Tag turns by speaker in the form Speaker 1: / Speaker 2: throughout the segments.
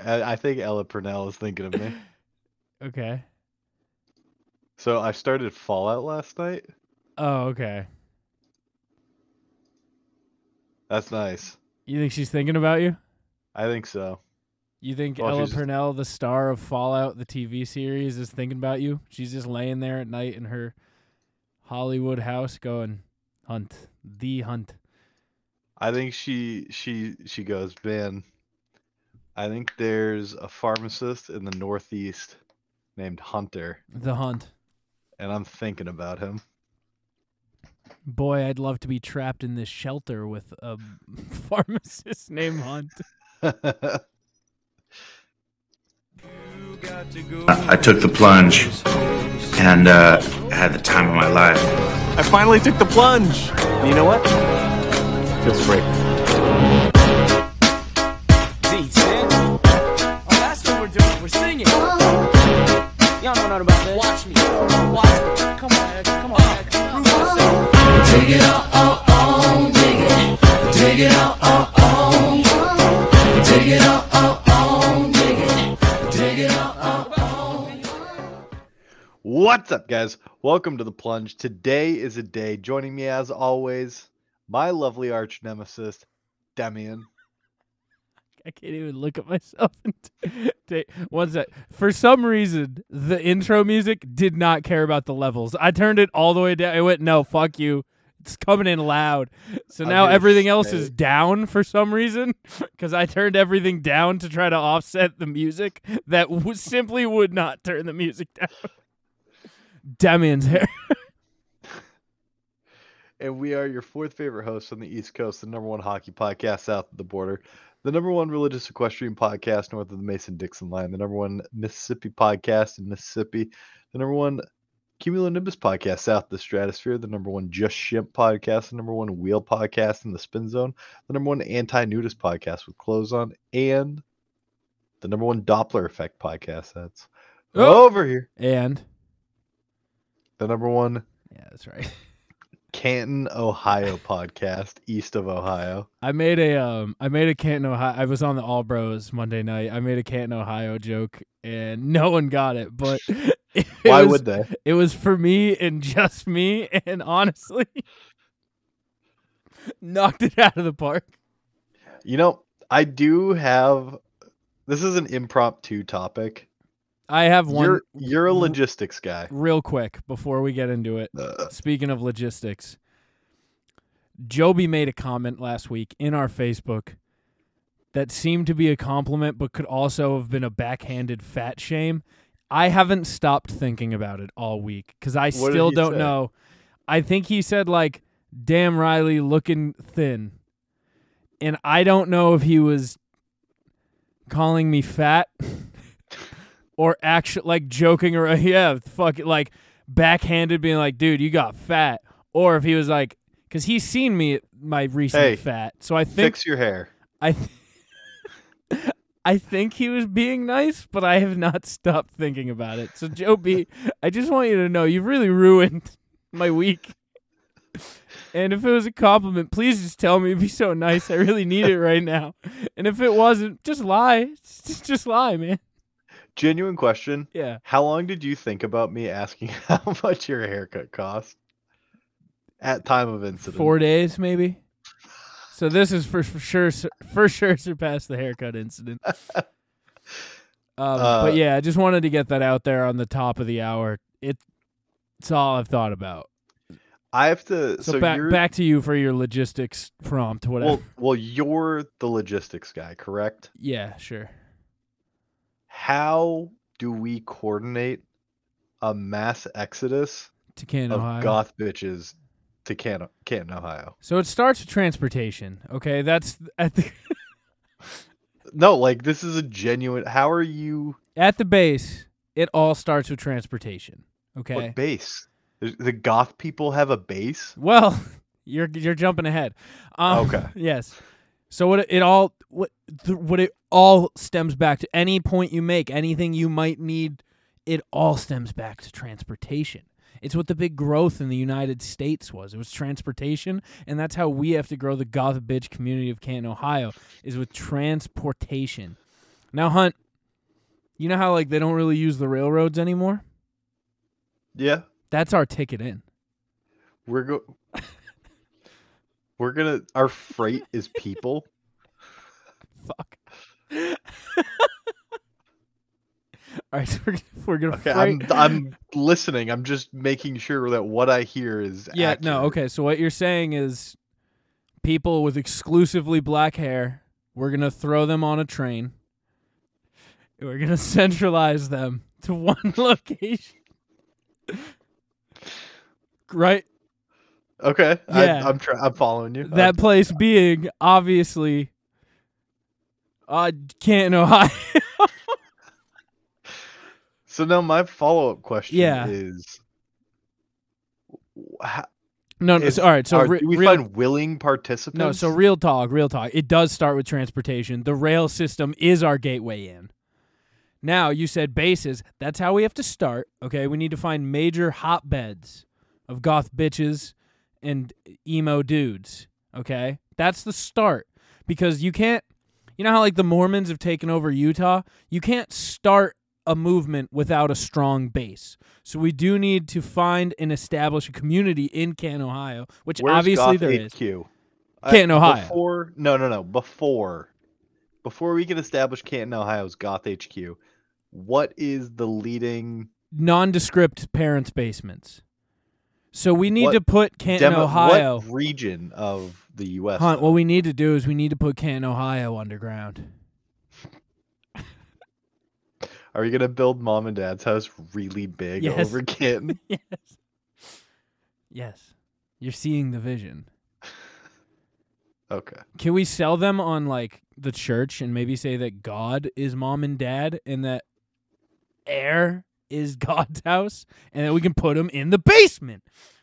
Speaker 1: I think Ella Purnell is thinking of me.
Speaker 2: Okay.
Speaker 1: So I started Fallout last night.
Speaker 2: Oh, okay.
Speaker 1: That's nice.
Speaker 2: You think she's thinking about you?
Speaker 1: I think so.
Speaker 2: You think
Speaker 1: Well,
Speaker 2: Ella
Speaker 1: she's
Speaker 2: Purnell, the star of Fallout, the TV series, is thinking about you? She's just laying there at night in her Hollywood house going, hunt, the hunt.
Speaker 1: I think she goes, man. I think there's a pharmacist in the Northeast named Hunter,
Speaker 2: The hunt.
Speaker 1: and I'm thinking about him.
Speaker 2: Boy, I'd love to be trapped in this shelter with a pharmacist named Hunt.
Speaker 3: I took the plunge and had the time of my life.
Speaker 4: I finally took the plunge. And you know what? Feels great.
Speaker 5: Oh, that's what we're doing. We're singing. Y'all know nothing about that. Watch me. Watch me. Come on, Ed. Come on, Ed. Prove yourself.
Speaker 6: Dig it up, dig it. Dig it up, dig it up, dig it. Dig it up,
Speaker 1: What's up, guys? Welcome to The Plunge. Today is a day. Joining me, as always, my lovely arch nemesis, Demian.
Speaker 2: I can't even look at myself. One sec. For some reason, the intro music did not care about the levels. I turned it all the way down. It went, no, fuck you. It's coming in loud. So
Speaker 1: I'm
Speaker 2: now
Speaker 1: gonna
Speaker 2: everything else
Speaker 1: say
Speaker 2: is
Speaker 1: it.
Speaker 2: down for some reason because I turned everything down to try to offset the music that simply would not turn the music down. Damian's hair.
Speaker 1: And we are your fourth favorite hosts on the East Coast, the number one hockey podcast south of the border, the number one religious equestrian podcast north of the Mason-Dixon line, the number one Mississippi podcast in Mississippi, the number one Cumulonimbus podcast south of the stratosphere, the number one Just Shimp podcast, the number one Wheel podcast in the Spin Zone, the number one Anti-Nudist podcast with clothes on, and the number one Doppler Effect podcast that's over here.
Speaker 2: And
Speaker 1: The number one
Speaker 2: yeah, that's right.
Speaker 1: Canton, Ohio podcast east of Ohio.
Speaker 2: I made a Canton, Ohio. I was on the All Bros Monday night. I made a Canton, Ohio joke, and no one got it. But
Speaker 1: Why would they?
Speaker 2: It was for me and just me, and honestly, knocked it out of the park.
Speaker 1: You know, I do have. This is an impromptu topic.
Speaker 2: I have one
Speaker 1: You're a logistics guy.
Speaker 2: real quick before we get into it.
Speaker 1: Uh,
Speaker 2: Speaking of logistics, Joby made a comment last week in our Facebook that seemed to be a compliment, but could also have been a backhanded fat shame. I haven't stopped thinking about it all week because I
Speaker 1: What did
Speaker 2: still
Speaker 1: he
Speaker 2: don't
Speaker 1: say?
Speaker 2: know. I think he said, like, damn Riley looking thin. And I don't know if he was calling me fat or actually, like, joking around. Yeah, fuck it, like, backhanded being like, dude, you got fat. Or if he was like, because he's seen me at my recent
Speaker 1: Hey,
Speaker 2: fat. So I think
Speaker 1: Fix your hair.
Speaker 2: I think he was being nice, but I have not stopped thinking about it. So, Joe B, I just want you to know you've really ruined my week. And if it was a compliment, please just tell me. It'd be so nice. I really need it right now. And if it wasn't, just lie. Just lie, man.
Speaker 1: Genuine question.
Speaker 2: Yeah.
Speaker 1: How long did you think about me asking how much your haircut cost at time of incident?
Speaker 2: 4 days, maybe. So this is for sure surpassed the haircut incident. But yeah, I just wanted to get that out there on the top of the hour. It's all I've thought about.
Speaker 1: I have to.
Speaker 2: So,
Speaker 1: So, you're
Speaker 2: back to you for your logistics prompt, whatever.
Speaker 1: well. You're the logistics guy, correct?
Speaker 2: Yeah, sure.
Speaker 1: How do we coordinate a mass exodus
Speaker 2: To Canton,
Speaker 1: of
Speaker 2: Ohio.
Speaker 1: goth bitches to Canton, Ohio?
Speaker 2: So it starts with transportation. Okay, that's at the
Speaker 1: No, like this is a genuine. How are you?
Speaker 2: at the base. It all starts with transportation. Okay.
Speaker 1: What base? The goth people have a base.
Speaker 2: Well, you're jumping ahead.
Speaker 1: Okay.
Speaker 2: Yes. So what it all stems back to, any point you make, anything you might need, it all stems back to transportation. It's what the big growth in the United States was. It was transportation, and that's how we have to grow the goth bitch community of Canton, Ohio, is with transportation. Now, Hunt, you know how like they don't really use the railroads anymore?
Speaker 1: Yeah.
Speaker 2: That's our ticket in.
Speaker 1: We're gonna. Our freight is people.
Speaker 2: Fuck. All right, so we're gonna
Speaker 1: Okay,
Speaker 2: freight.
Speaker 1: I'm listening. I'm just making sure that what I hear is
Speaker 2: Yeah,
Speaker 1: accurate.
Speaker 2: no, okay. So what you're saying is people with exclusively black hair, we're going to throw them on a train. We're going to centralize them to one location. Right?
Speaker 1: Okay.
Speaker 2: Yeah.
Speaker 1: I'm following you.
Speaker 2: That place being obviously Canton, Ohio.
Speaker 1: So now my follow-up question
Speaker 2: Yeah.
Speaker 1: is
Speaker 2: No, all right. So
Speaker 1: do we find willing participants?
Speaker 2: No, so real talk. It does start with transportation. The rail system is our gateway in. Now, you said bases. That's how we have to start, okay? We need to find major hotbeds of goth bitches and emo dudes, okay? That's the start. Because you can't, you know how like the Mormons have taken over Utah? You can't start a movement without a strong base. So we do need to find and establish a community in Canton, Ohio, which
Speaker 1: Where's
Speaker 2: obviously
Speaker 1: Goth
Speaker 2: there is.
Speaker 1: HQ?
Speaker 2: Canton, Ohio.
Speaker 1: Before we can establish Canton, Ohio's Goth HQ, what is the leading
Speaker 2: Nondescript parents' basements. So we need
Speaker 1: What
Speaker 2: to put Canton, Ohio.
Speaker 1: what region of the U.S.?
Speaker 2: Hunt,
Speaker 1: though?
Speaker 2: what we need to do is we need to put Canton, Ohio underground.
Speaker 1: Are you gonna build mom and dad's house really big
Speaker 2: Yes.
Speaker 1: over Canton?
Speaker 2: Yes. Yes. You're seeing the vision.
Speaker 1: Okay.
Speaker 2: Can we sell them on like the church and maybe say that God is mom and dad and that air is God's house and that we can put them in the basement?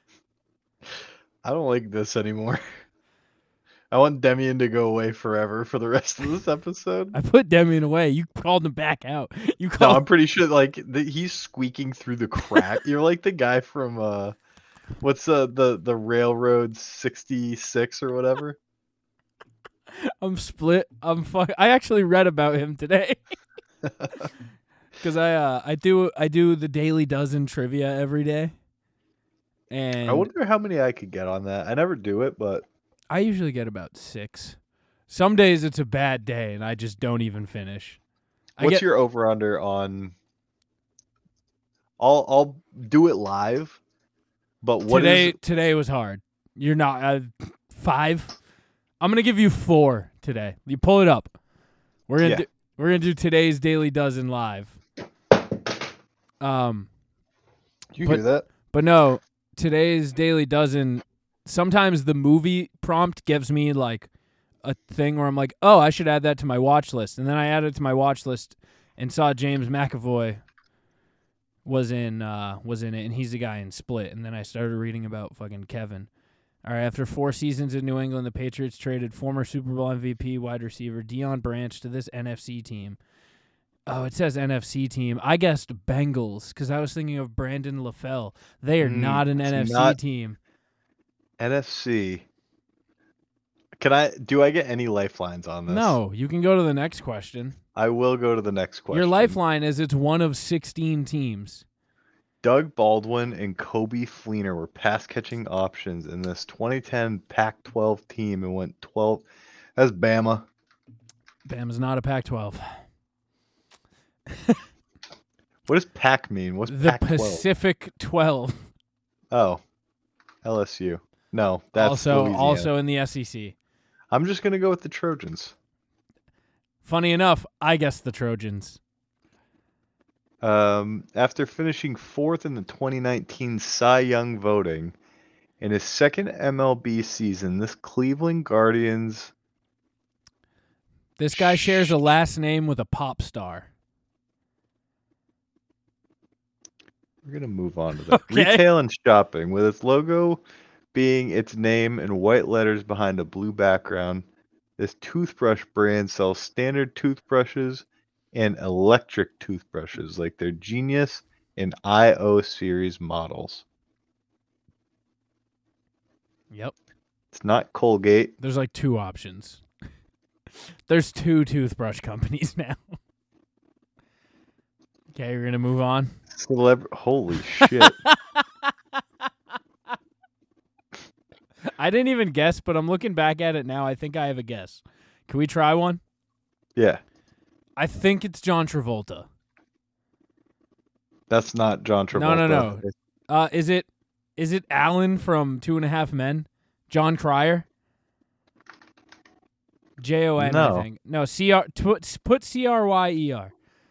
Speaker 1: I don't like this anymore. I want Demian to go away forever for the rest of this episode.
Speaker 2: I put Demian away. You called him back out. You
Speaker 1: No,
Speaker 2: called
Speaker 1: I'm pretty sure like he's squeaking through the crack. You're like the guy from what's the Railroad 66 or whatever.
Speaker 2: I'm split. I actually read about him today. Cuz I do the Daily Dozen trivia every day. And
Speaker 1: I wonder how many I could get on that. I never do it, but
Speaker 2: I usually get about 6. Some days it's a bad day and I just don't even finish.
Speaker 1: what's your over under on? I'll do it live, but
Speaker 2: today was hard. You're not 5. I'm gonna give you 4 today. You pull it up. We're gonna do today's Daily Dozen live.
Speaker 1: You hear that?
Speaker 2: But no, today's Daily Dozen. Sometimes the movie prompt gives me like a thing where I'm like, oh, I should add that to my watch list, and then I added it to my watch list and saw James McAvoy was in it, and he's the guy in Split, and then I started reading about fucking Kevin. All right, after 4 seasons in New England, the Patriots traded former Super Bowl MVP wide receiver Deion Branch to this NFC team. Oh, it says NFC team. I guessed Bengals because I was thinking of Brandon LaFell. They are not an NFC team.
Speaker 1: NFC. Do I get any lifelines on this?
Speaker 2: No, you can go to the next question.
Speaker 1: I will go to the next question.
Speaker 2: Your lifeline is it's one of 16 teams.
Speaker 1: Doug Baldwin and Kobe Fleener were pass-catching options in this 2010 Pac-12 team and went 12. That's Bama.
Speaker 2: Bama's not a Pac-12.
Speaker 1: What does Pac mean? What's
Speaker 2: The
Speaker 1: Pac-12?
Speaker 2: Pacific 12.
Speaker 1: Oh, LSU. No, that's Louisiana.
Speaker 2: also in the SEC.
Speaker 1: I'm just gonna go with the Trojans.
Speaker 2: Funny enough, I guessed the Trojans.
Speaker 1: After finishing 4th in the 2019 Cy Young voting, in his second MLB season, this Cleveland Guardians.
Speaker 2: This guy shares a last name with a pop star.
Speaker 1: We're gonna move on to that.
Speaker 2: Okay.
Speaker 1: Retail and shopping, with its logo being its name in white letters behind a blue background. This toothbrush brand sells standard toothbrushes and electric toothbrushes like their Genius and IO series models.
Speaker 2: Yep.
Speaker 1: It's not Colgate.
Speaker 2: There's like 2 options. There's 2 toothbrush companies now. Okay, you're gonna move on.
Speaker 1: Holy shit.
Speaker 2: I didn't even guess, but I'm looking back at it now. I think I have a guess. Can we try one?
Speaker 1: Yeah.
Speaker 2: I think it's John Travolta.
Speaker 1: That's not John Travolta.
Speaker 2: No. Is it Alan from 2.5 Men? John Cryer? Jon,
Speaker 1: No.
Speaker 2: I think. No, put Cryer.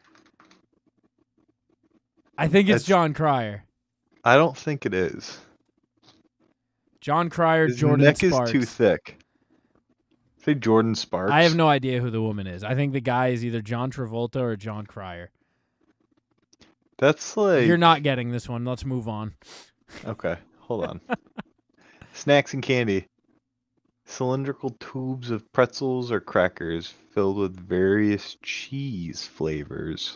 Speaker 2: I think it's
Speaker 1: That's-
Speaker 2: John Cryer.
Speaker 1: I don't think it is.
Speaker 2: John Cryer,
Speaker 1: His
Speaker 2: Jordan
Speaker 1: neck
Speaker 2: Sparks.
Speaker 1: is too thick. Say Jordan Sparks.
Speaker 2: I have no idea who the woman is. I think the guy is either John Travolta or John Cryer.
Speaker 1: That's like...
Speaker 2: You're not getting this one. Let's move on.
Speaker 1: Okay, hold on. Snacks and candy. Cylindrical tubes of pretzels or crackers filled with various cheese flavors.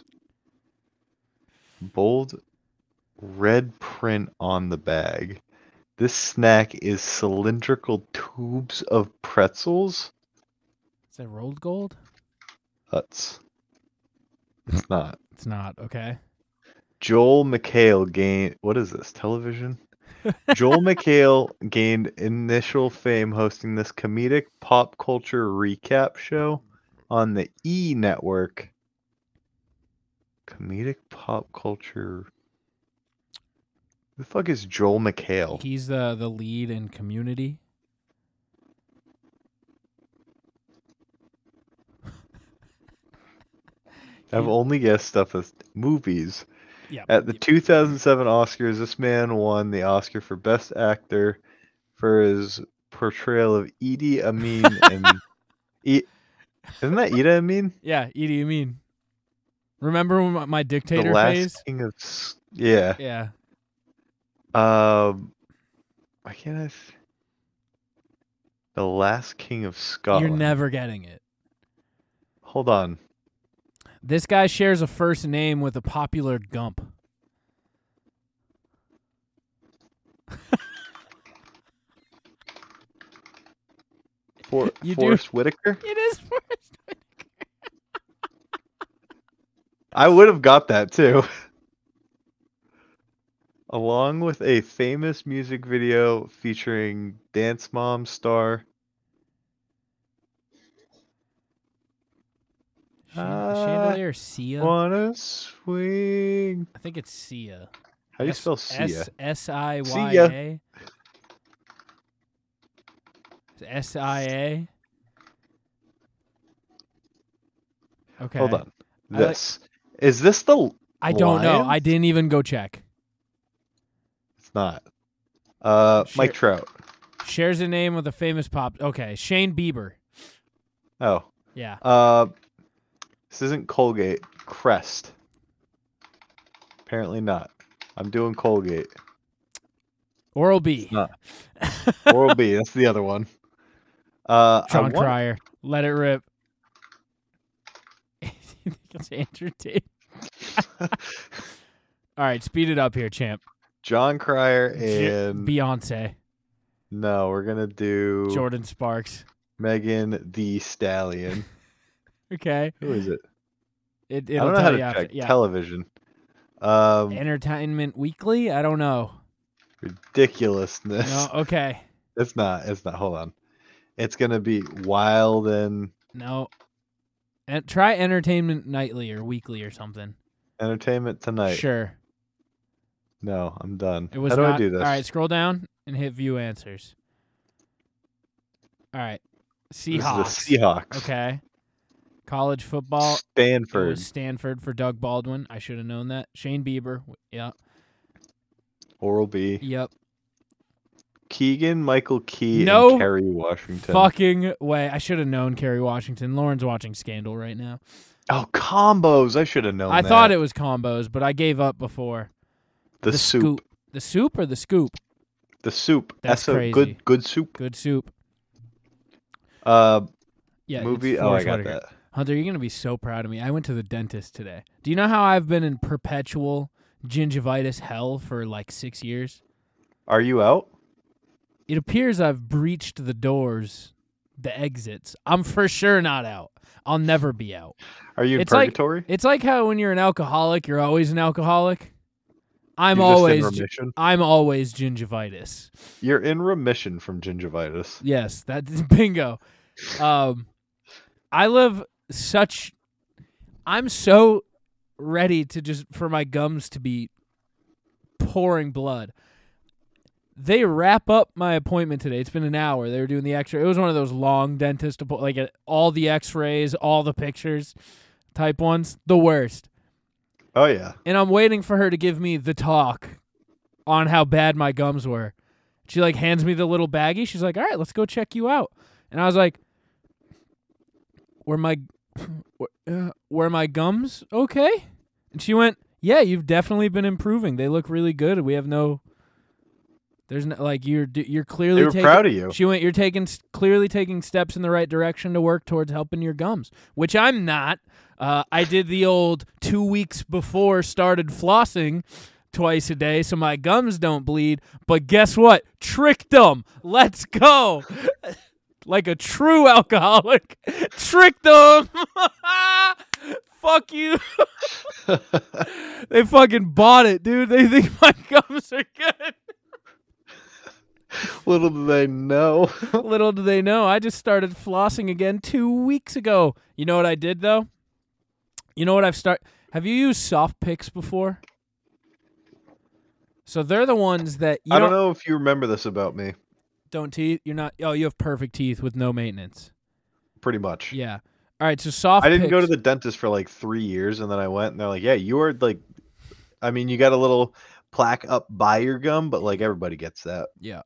Speaker 1: Bold red print on the bag. This snack is cylindrical tubes of pretzels?
Speaker 2: Is that rolled gold?
Speaker 1: It's not.
Speaker 2: It's not. Okay.
Speaker 1: Joel McHale gained... What is this? Television? Joel McHale gained initial fame hosting this comedic pop culture recap show on the E! Network. Comedic pop culture... Who the fuck is Joel McHale?
Speaker 2: He's the lead in Community.
Speaker 1: I've only guessed stuff as movies.
Speaker 2: Yeah.
Speaker 1: At the 2007 Oscars, this man won the Oscar for Best Actor for his portrayal of Idi Amin and isn't that Idi Amin?
Speaker 2: Yeah, Idi Amin. Remember when my
Speaker 1: The
Speaker 2: dictator
Speaker 1: last
Speaker 2: phase?
Speaker 1: king of yeah.
Speaker 2: Yeah.
Speaker 1: Why can't I? The last king of Scotland.
Speaker 2: You're never getting it.
Speaker 1: Hold on.
Speaker 2: This guy shares a first name with a popular Gump. You do.
Speaker 1: Forrest Whitaker.
Speaker 2: It is first.
Speaker 1: I would have got that too. Along with a famous music video featuring Dance Mom star.
Speaker 2: Chandelier, Sia.
Speaker 1: Wanna swing.
Speaker 2: I think it's Sia.
Speaker 1: How do you spell Sia?
Speaker 2: S-I-Y-A. S-I-A. Okay.
Speaker 1: Hold on.
Speaker 2: I like-
Speaker 1: This. Is this the
Speaker 2: I don't know.
Speaker 1: Lions?
Speaker 2: I didn't even go check.
Speaker 1: It's not.
Speaker 2: Sure.
Speaker 1: Mike Trout.
Speaker 2: Shares a name with a famous pop. Okay, Shane Bieber.
Speaker 1: Oh.
Speaker 2: Yeah.
Speaker 1: This isn't Colgate. Crest. Apparently not. I'm doing Colgate.
Speaker 2: Oral B.
Speaker 1: No. Oral B. That's the other one.
Speaker 2: John Cryer. Let it rip. You think it's Andrew Tate? All right, speed it up here, champ.
Speaker 1: John Cryer and
Speaker 2: Beyonce.
Speaker 1: no, we're gonna do
Speaker 2: Jordan Sparks.
Speaker 1: Megan the Stallion.
Speaker 2: Okay.
Speaker 1: Who is it? I
Speaker 2: It'll
Speaker 1: don't know how
Speaker 2: tell
Speaker 1: to
Speaker 2: you after.
Speaker 1: check
Speaker 2: Yeah.
Speaker 1: television.
Speaker 2: Entertainment Weekly? I don't know.
Speaker 1: Ridiculousness.
Speaker 2: No, okay.
Speaker 1: It's not. Hold on. It's gonna be Wild and
Speaker 2: No. And try Entertainment Nightly or Weekly or something.
Speaker 1: Entertainment Tonight.
Speaker 2: Sure.
Speaker 1: No, I'm done.
Speaker 2: It was
Speaker 1: How do
Speaker 2: not,
Speaker 1: I do this?
Speaker 2: All right, scroll down and hit View Answers. All right. Seahawks.
Speaker 1: This is the Seahawks.
Speaker 2: Okay. College football. It
Speaker 1: Stanford.
Speaker 2: was Stanford for Doug Baldwin. I should have known that. Shane Bieber. Yep.
Speaker 1: Oral B.
Speaker 2: Yep.
Speaker 1: Keegan Michael Key
Speaker 2: No
Speaker 1: and Kerry Washington.
Speaker 2: Fucking way. I should have known Kerry Washington. Lauren's watching Scandal right now.
Speaker 1: Oh, combos. I should have known
Speaker 2: I
Speaker 1: that.
Speaker 2: thought it was combos, but I gave up before.
Speaker 1: The soup.
Speaker 2: Scoop. The soup or the scoop?
Speaker 1: The soup.
Speaker 2: That's
Speaker 1: a
Speaker 2: crazy.
Speaker 1: good soup.
Speaker 2: Good soup.
Speaker 1: Yeah.
Speaker 2: It's
Speaker 1: Movie. Oh, I
Speaker 2: Forrest
Speaker 1: got
Speaker 2: Whitaker.
Speaker 1: that.
Speaker 2: Hunter, you're going to be so proud of me. I went to the dentist today. Do you know how I've been in perpetual gingivitis hell for like 6 years?
Speaker 1: Are you out?
Speaker 2: It appears I've breached the doors the exits. I'm for sure not out. I'll never be out.
Speaker 1: Are you in
Speaker 2: It's like-
Speaker 1: purgatory?
Speaker 2: It's like how when you're an alcoholic, you're always an alcoholic. I'm
Speaker 1: You're just in
Speaker 2: always
Speaker 1: remission?
Speaker 2: I'm always gingivitis.
Speaker 1: You're in remission from gingivitis.
Speaker 2: Yes, that's bingo. I live such. I'm so ready to just for my gums to be pouring blood. They wrap up my appointment today. It's been an hour. They were doing the X-ray. It was one of those long dentist all the X-rays, all the pictures, type ones. The worst.
Speaker 1: Oh yeah.
Speaker 2: And I'm waiting for her to give me the talk on how bad my gums were. She like hands me the little baggie. She's like, "All right, let's go check you out." And I was like, "Were my gums okay?" And she went, "Yeah, you've definitely been improving. They look really good. We have no. There's no like you're clearly
Speaker 1: They were proud of you.
Speaker 2: She went, "You're clearly taking steps in the right direction to work towards helping your gums," which I'm not. I did the old 2 weeks before started flossing twice a day so my gums don't bleed. But guess what? Tricked them. Let's go. Like a true alcoholic. Tricked them. Fuck you. They fucking bought it, dude. They think my gums are good.
Speaker 1: Little do they know.
Speaker 2: Little do they know, I just started flossing again 2 weeks ago. You know what I did, though? You know what Have you used soft picks before? So they're the ones that you
Speaker 1: I don't know if you remember this about me.
Speaker 2: don't teeth. You're not. Oh, you have perfect teeth with no maintenance.
Speaker 1: Pretty much.
Speaker 2: Yeah. All right. So soft.
Speaker 1: I didn't go to
Speaker 2: picks-
Speaker 1: the dentist for like 3 years, and then I went, and they're like, "Yeah, you are like, I mean, you got a little plaque up by your gum, but like everybody gets that."
Speaker 2: Yeah.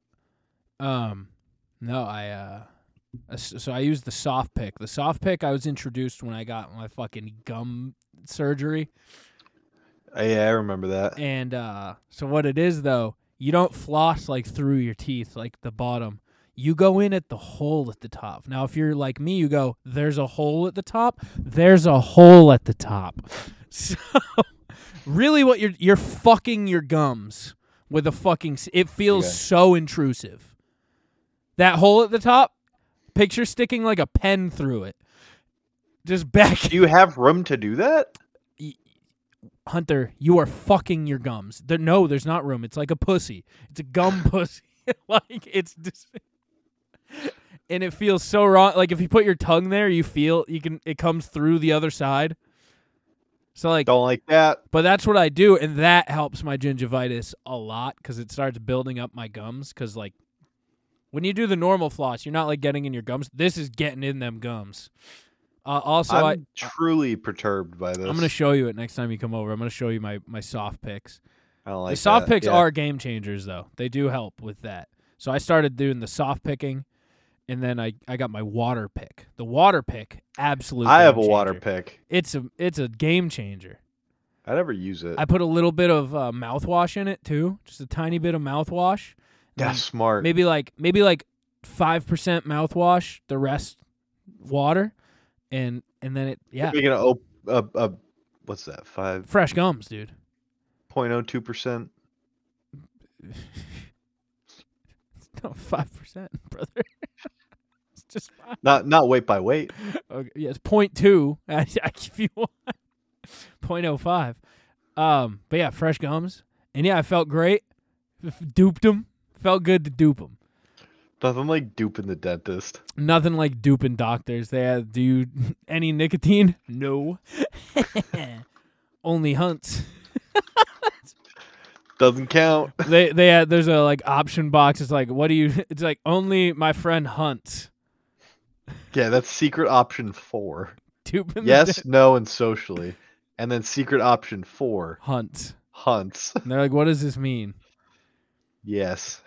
Speaker 2: No, so I used the soft pick. The soft pick I was introduced when I got my fucking gum surgery.
Speaker 1: Yeah, I remember that.
Speaker 2: And so what it is though, you don't floss like through your teeth like the bottom. You go in at the hole at the top. Now if you're like me, you go, there's a hole at the top. There's a hole at the top. So really what you're fucking your gums with a fucking it feels
Speaker 1: Okay.
Speaker 2: so intrusive. That hole at the top, picture sticking like a pen through it. Just back.
Speaker 1: Do you have room to do that?
Speaker 2: Hunter, you are fucking your gums. No, there's not room. It's like a pussy. It's a gum pussy. Like it's just, and it feels so wrong. Like if you put your tongue there, it comes through the other side. So like,
Speaker 1: Don't like that.
Speaker 2: but that's what I do, and that helps my gingivitis a lot because it starts building up my gums. Because like, when you do the normal floss, you're not like getting in your gums. This is getting in them gums. Also,
Speaker 1: I'm truly perturbed by this.
Speaker 2: I'm going to show you it next time you come over. I'm going to show you my soft picks.
Speaker 1: I don't like
Speaker 2: The soft
Speaker 1: that.
Speaker 2: picks
Speaker 1: Yeah.
Speaker 2: are game changers, though. They do help with that. So I started doing the soft picking, and then I got my water pick. The water pick, absolute.
Speaker 1: I have a
Speaker 2: game
Speaker 1: water
Speaker 2: changer.
Speaker 1: pick.
Speaker 2: It's a game changer.
Speaker 1: I never use it.
Speaker 2: I put a little bit of mouthwash in it too, just a tiny bit of mouthwash. And
Speaker 1: That's smart.
Speaker 2: maybe like 5% mouthwash, the rest water, and then it
Speaker 1: Making a what's that? 5.02%.
Speaker 2: fresh gums, dude. No, 5%, brother. It's just 5.
Speaker 1: Not weight by weight.
Speaker 2: Okay, yeah, it's 0.2. If you want 0.05. But yeah, fresh gums, and yeah, I felt great. Duped them. Felt good to dupe them.
Speaker 1: Nothing like duping the dentist.
Speaker 2: Nothing like duping doctors. Do you any nicotine? No. Only hunts.
Speaker 1: Doesn't count.
Speaker 2: They had there's a like option box. It's like it's like only my friend hunts.
Speaker 1: Yeah, that's secret option 4.
Speaker 2: Duping the
Speaker 1: Yes, no, and socially. And then secret option 4,
Speaker 2: hunts.
Speaker 1: hunts.
Speaker 2: And they're like, what does this mean?
Speaker 1: Yes.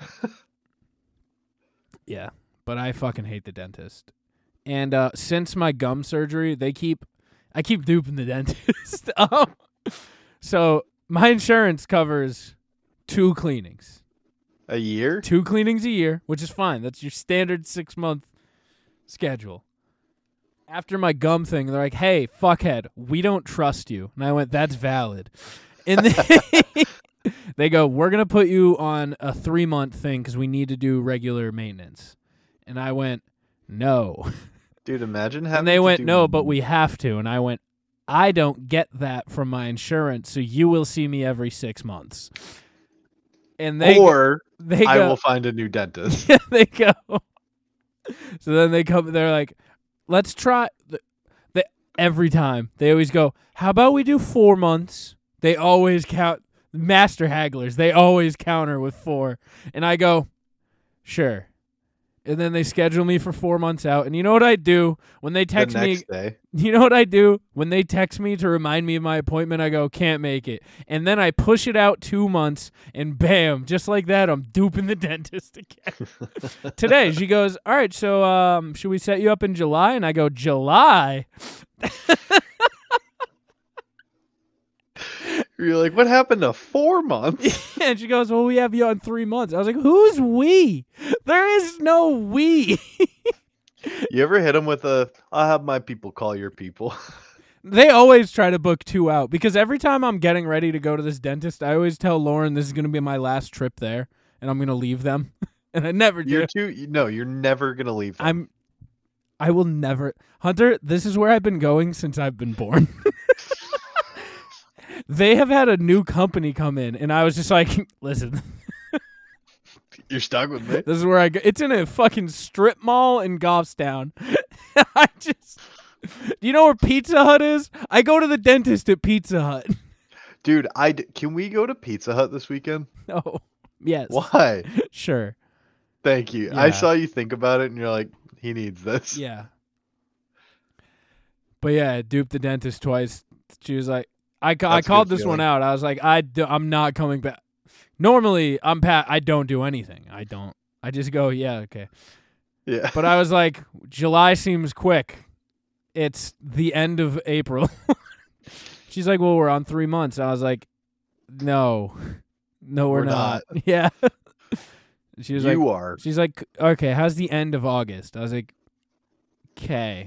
Speaker 2: Yeah, but I fucking hate the dentist. And since my gum surgery, I keep duping the dentist. So my insurance covers 2 cleanings.
Speaker 1: A year?
Speaker 2: 2 cleanings a year, which is fine. That's your standard 6-month schedule. After my gum thing, they're like, hey, fuckhead, we don't trust you. And I went, that's valid. And then they go, we're going to put you on a 3-month thing because we need to do regular maintenance. And I went, no.
Speaker 1: Dude, imagine having
Speaker 2: And they
Speaker 1: to
Speaker 2: went,
Speaker 1: do-
Speaker 2: no, but we have to. And I went, I don't get that from my insurance, so you will see me every 6 months. And they
Speaker 1: or
Speaker 2: they
Speaker 1: I
Speaker 2: go,
Speaker 1: will find a new dentist.
Speaker 2: they go. So then they come. They're like, let's try. Every time they always go, how about we do 4 months? They always count. Master hagglers. They always counter with 4, and I go, sure. And then they schedule me for 4 months out. And you know what I do when they text
Speaker 1: the
Speaker 2: me?
Speaker 1: next day.
Speaker 2: You know what I do when they text me to remind me of my appointment? I go, can't make it. And then I push it out 2 months, and bam, just like that, I'm duping the dentist again. Today, she goes, all right, so should we set you up in July? And I go, July?
Speaker 1: You're like, what happened to 4 months?
Speaker 2: And she goes, well, we have you on 3 months. I was like, who's we? There is no we.
Speaker 1: You ever hit them with a, I'll have my people call your people?
Speaker 2: They always try to book 2 out because every time I'm getting ready to go to this dentist, I always tell Lauren this is going to be my last trip there and I'm going to leave them. And I never do.
Speaker 1: You're never going to leave them.
Speaker 2: I will never. Hunter, this is where I've been going since I've been born. They have had a new company come in, and I was just like, listen,
Speaker 1: You're stuck with me.
Speaker 2: this is where I go. It's in a fucking strip mall in Goffstown. Do you know where Pizza Hut is? I go to the dentist at Pizza Hut.
Speaker 1: Dude, can we go to Pizza Hut this weekend?
Speaker 2: No. Yes.
Speaker 1: Why?
Speaker 2: Sure.
Speaker 1: Thank you. I
Speaker 2: Yeah.
Speaker 1: saw you think about it, and you're like, he needs this.
Speaker 2: Yeah. But yeah, I duped the dentist twice. She was like, I
Speaker 1: That's a
Speaker 2: called
Speaker 1: good
Speaker 2: this one
Speaker 1: feeling.
Speaker 2: out. I was like, I'm not coming back. Normally, I don't do anything. I don't. I just go, yeah, okay.
Speaker 1: Yeah.
Speaker 2: But I was like, July seems quick. It's the end of April. She's like, well, we're on 3 months. I was like, no, we're not. Yeah. She was like,
Speaker 1: You are.
Speaker 2: she's like, okay, how's the end of August? I was like, okay.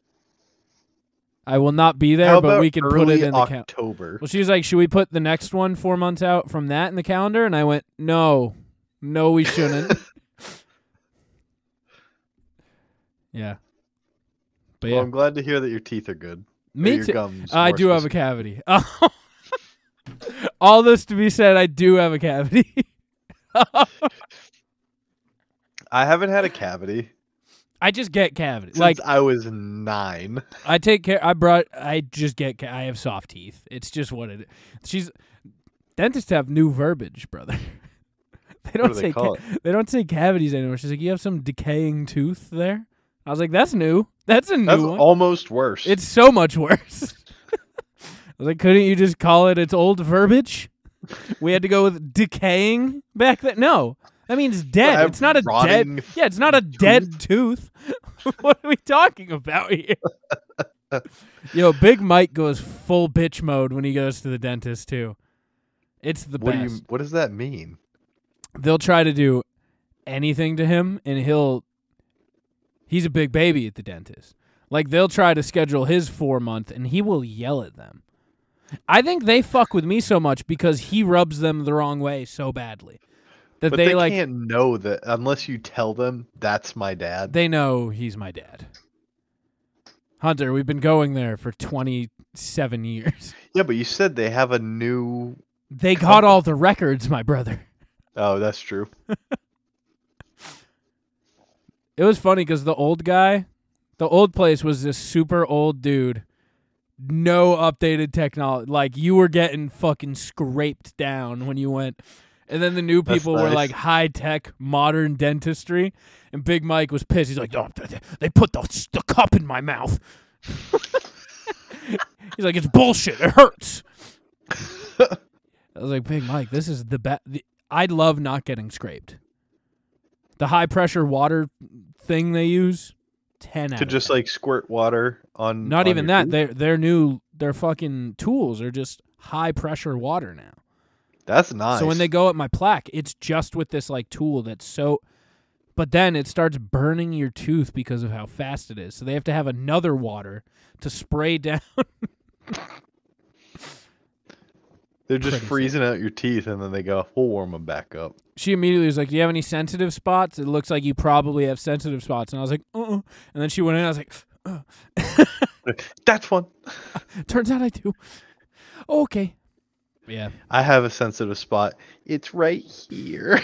Speaker 2: I will not be there,
Speaker 1: How
Speaker 2: but
Speaker 1: about
Speaker 2: we can put it
Speaker 1: early
Speaker 2: in the calendar.
Speaker 1: October?
Speaker 2: Well, she was like, should we put the next one 4 months out from that in the calendar? And I went, no, we shouldn't. Yeah. But
Speaker 1: Well,
Speaker 2: yeah,
Speaker 1: I'm glad to hear that your teeth are good. Or
Speaker 2: me
Speaker 1: your
Speaker 2: too.
Speaker 1: Gums,
Speaker 2: I
Speaker 1: more
Speaker 2: do have a
Speaker 1: specific-
Speaker 2: cavity. All this to be said, I do have a cavity.
Speaker 1: I haven't had a cavity
Speaker 2: I just get cavities.
Speaker 1: since
Speaker 2: Like
Speaker 1: I was 9.
Speaker 2: I take care. I just get. I have soft teeth. It's just what it is. Dentists have new verbiage, brother. They
Speaker 1: What
Speaker 2: don't
Speaker 1: do
Speaker 2: say
Speaker 1: they call it?
Speaker 2: they don't say cavities anymore. She's like, you have some decaying tooth there. I was like, that's new. That's a new
Speaker 1: That's
Speaker 2: one.
Speaker 1: almost worse.
Speaker 2: It's so much worse. I was like, couldn't you just call it its old verbiage? We had to go with decaying back then. No, that means dead.
Speaker 1: Well,
Speaker 2: It's not a
Speaker 1: rotting
Speaker 2: dead. Yeah, it's not a dead tooth. What are we talking about here? Yo, Big Mike goes full bitch mode when he goes to the dentist too. It's the best.
Speaker 1: What does that mean?
Speaker 2: They'll try to do anything to him, and he's a big baby at the dentist. Like, they'll try to schedule his 4 month, and he will yell at them. I think they fuck with me so much because he rubs them the wrong way so badly that
Speaker 1: But
Speaker 2: they
Speaker 1: they
Speaker 2: like
Speaker 1: can't know that unless you tell them that's my dad.
Speaker 2: they know he's my dad. Hunter, we've been going there for 27 years.
Speaker 1: Yeah, but you said they have a new.
Speaker 2: They got all the records, my brother.
Speaker 1: Oh, that's true.
Speaker 2: It was funny because the old place was this super old dude. No updated technology. Like, you were getting fucking scraped down when you went. And then the new
Speaker 1: That's
Speaker 2: people were
Speaker 1: nice.
Speaker 2: like high-tech, modern dentistry. And Big Mike was pissed. He's like, oh, they put the cup in my mouth. He's like, it's bullshit. It hurts. I was like, Big Mike, this is the best. I love not getting scraped. The high-pressure water thing they use, 10 out
Speaker 1: To
Speaker 2: of
Speaker 1: just
Speaker 2: 10.
Speaker 1: like squirt water on.
Speaker 2: Not
Speaker 1: on
Speaker 2: even
Speaker 1: your
Speaker 2: that.
Speaker 1: tooth?
Speaker 2: Their fucking tools are just high-pressure water now.
Speaker 1: That's nice.
Speaker 2: So when they go at my plaque, it's just with this like tool that's so. But then it starts burning your tooth because of how fast it is. So they have to have another water to spray down.
Speaker 1: They're just
Speaker 2: Pretty
Speaker 1: freezing out your teeth, and then they go, we'll warm them back up.
Speaker 2: She immediately was like, "Do you have any sensitive spots? It looks like you probably have sensitive spots." And I was like, "Uh." And then she went in. I was like,
Speaker 1: That's one.
Speaker 2: "Turns out I do." Oh, okay. Yeah.
Speaker 1: I have a sensitive spot. It's right here.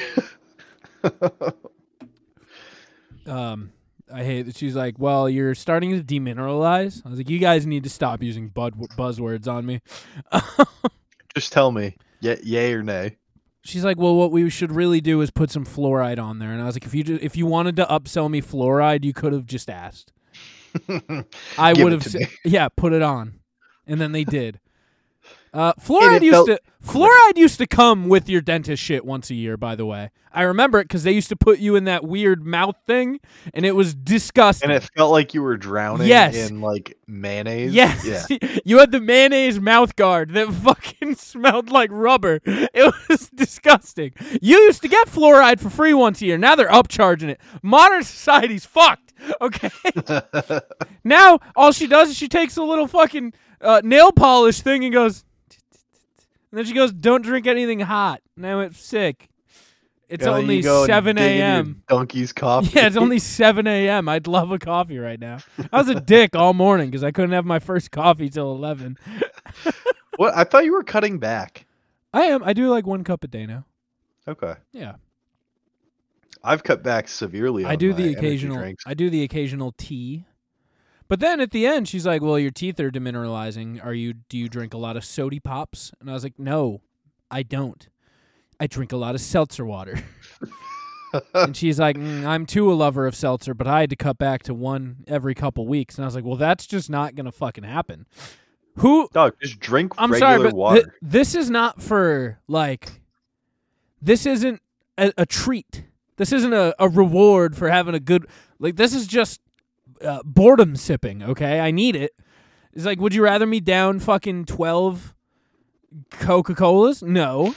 Speaker 2: I hate that she's like, "Well, you're starting to demineralize." I was like, "You guys need to stop using buzzwords on me."
Speaker 1: Just tell me, yay or nay.
Speaker 2: She's like, "Well, what we should really do is put some fluoride on there." And I was like, "If you wanted to upsell me fluoride, you could have just asked. I
Speaker 1: Give
Speaker 2: would
Speaker 1: it
Speaker 2: have
Speaker 1: to me.
Speaker 2: yeah, put it on." And then they did.
Speaker 1: And
Speaker 2: Fluoride
Speaker 1: it
Speaker 2: fluoride used to come with your dentist shit once a year, by the way. I remember it because they used to put you in that weird mouth thing, and it was disgusting.
Speaker 1: And it felt like you were drowning
Speaker 2: Yes.
Speaker 1: in like mayonnaise.
Speaker 2: Yes.
Speaker 1: Yeah.
Speaker 2: You had the mayonnaise mouth guard that fucking smelled like rubber. It was disgusting. You used to get fluoride for free once a year. Now they're upcharging it. Modern society's fucked. Okay. Now all she does is she takes a little fucking nail polish thing and goes, and then she goes, "Don't drink anything hot." And I went, sick. It's
Speaker 1: Yeah,
Speaker 2: only
Speaker 1: you go and
Speaker 2: 7
Speaker 1: dig in your
Speaker 2: a.m.
Speaker 1: Donkey's coffee.
Speaker 2: Yeah, it's only 7 a.m. I'd love a coffee right now. I was a dick all morning because I couldn't have my first coffee till 11.
Speaker 1: What? I thought you were cutting back.
Speaker 2: I am. I do like 1 cup a day now.
Speaker 1: Okay.
Speaker 2: Yeah.
Speaker 1: I've cut back severely.
Speaker 2: I
Speaker 1: on
Speaker 2: do
Speaker 1: my
Speaker 2: the
Speaker 1: energy
Speaker 2: occasional.
Speaker 1: drinks.
Speaker 2: I do the occasional tea. But then at the end, she's like, "Well, your teeth are demineralizing. Do you drink a lot of sody pops?" And I was like, "No, I don't. I drink a lot of seltzer water." And she's like, "I'm too a lover of seltzer, but I had to cut back to 1 every couple weeks." And I was like, "Well, that's just not gonna fucking happen."
Speaker 1: Dog, just drink
Speaker 2: I'm
Speaker 1: regular
Speaker 2: sorry, but
Speaker 1: water.
Speaker 2: this is not for like. This isn't a treat. This isn't a reward for having a good. Like, this is just boredom sipping. Okay, I need it. It's like, would you rather me down fucking 12 Coca-Colas? No.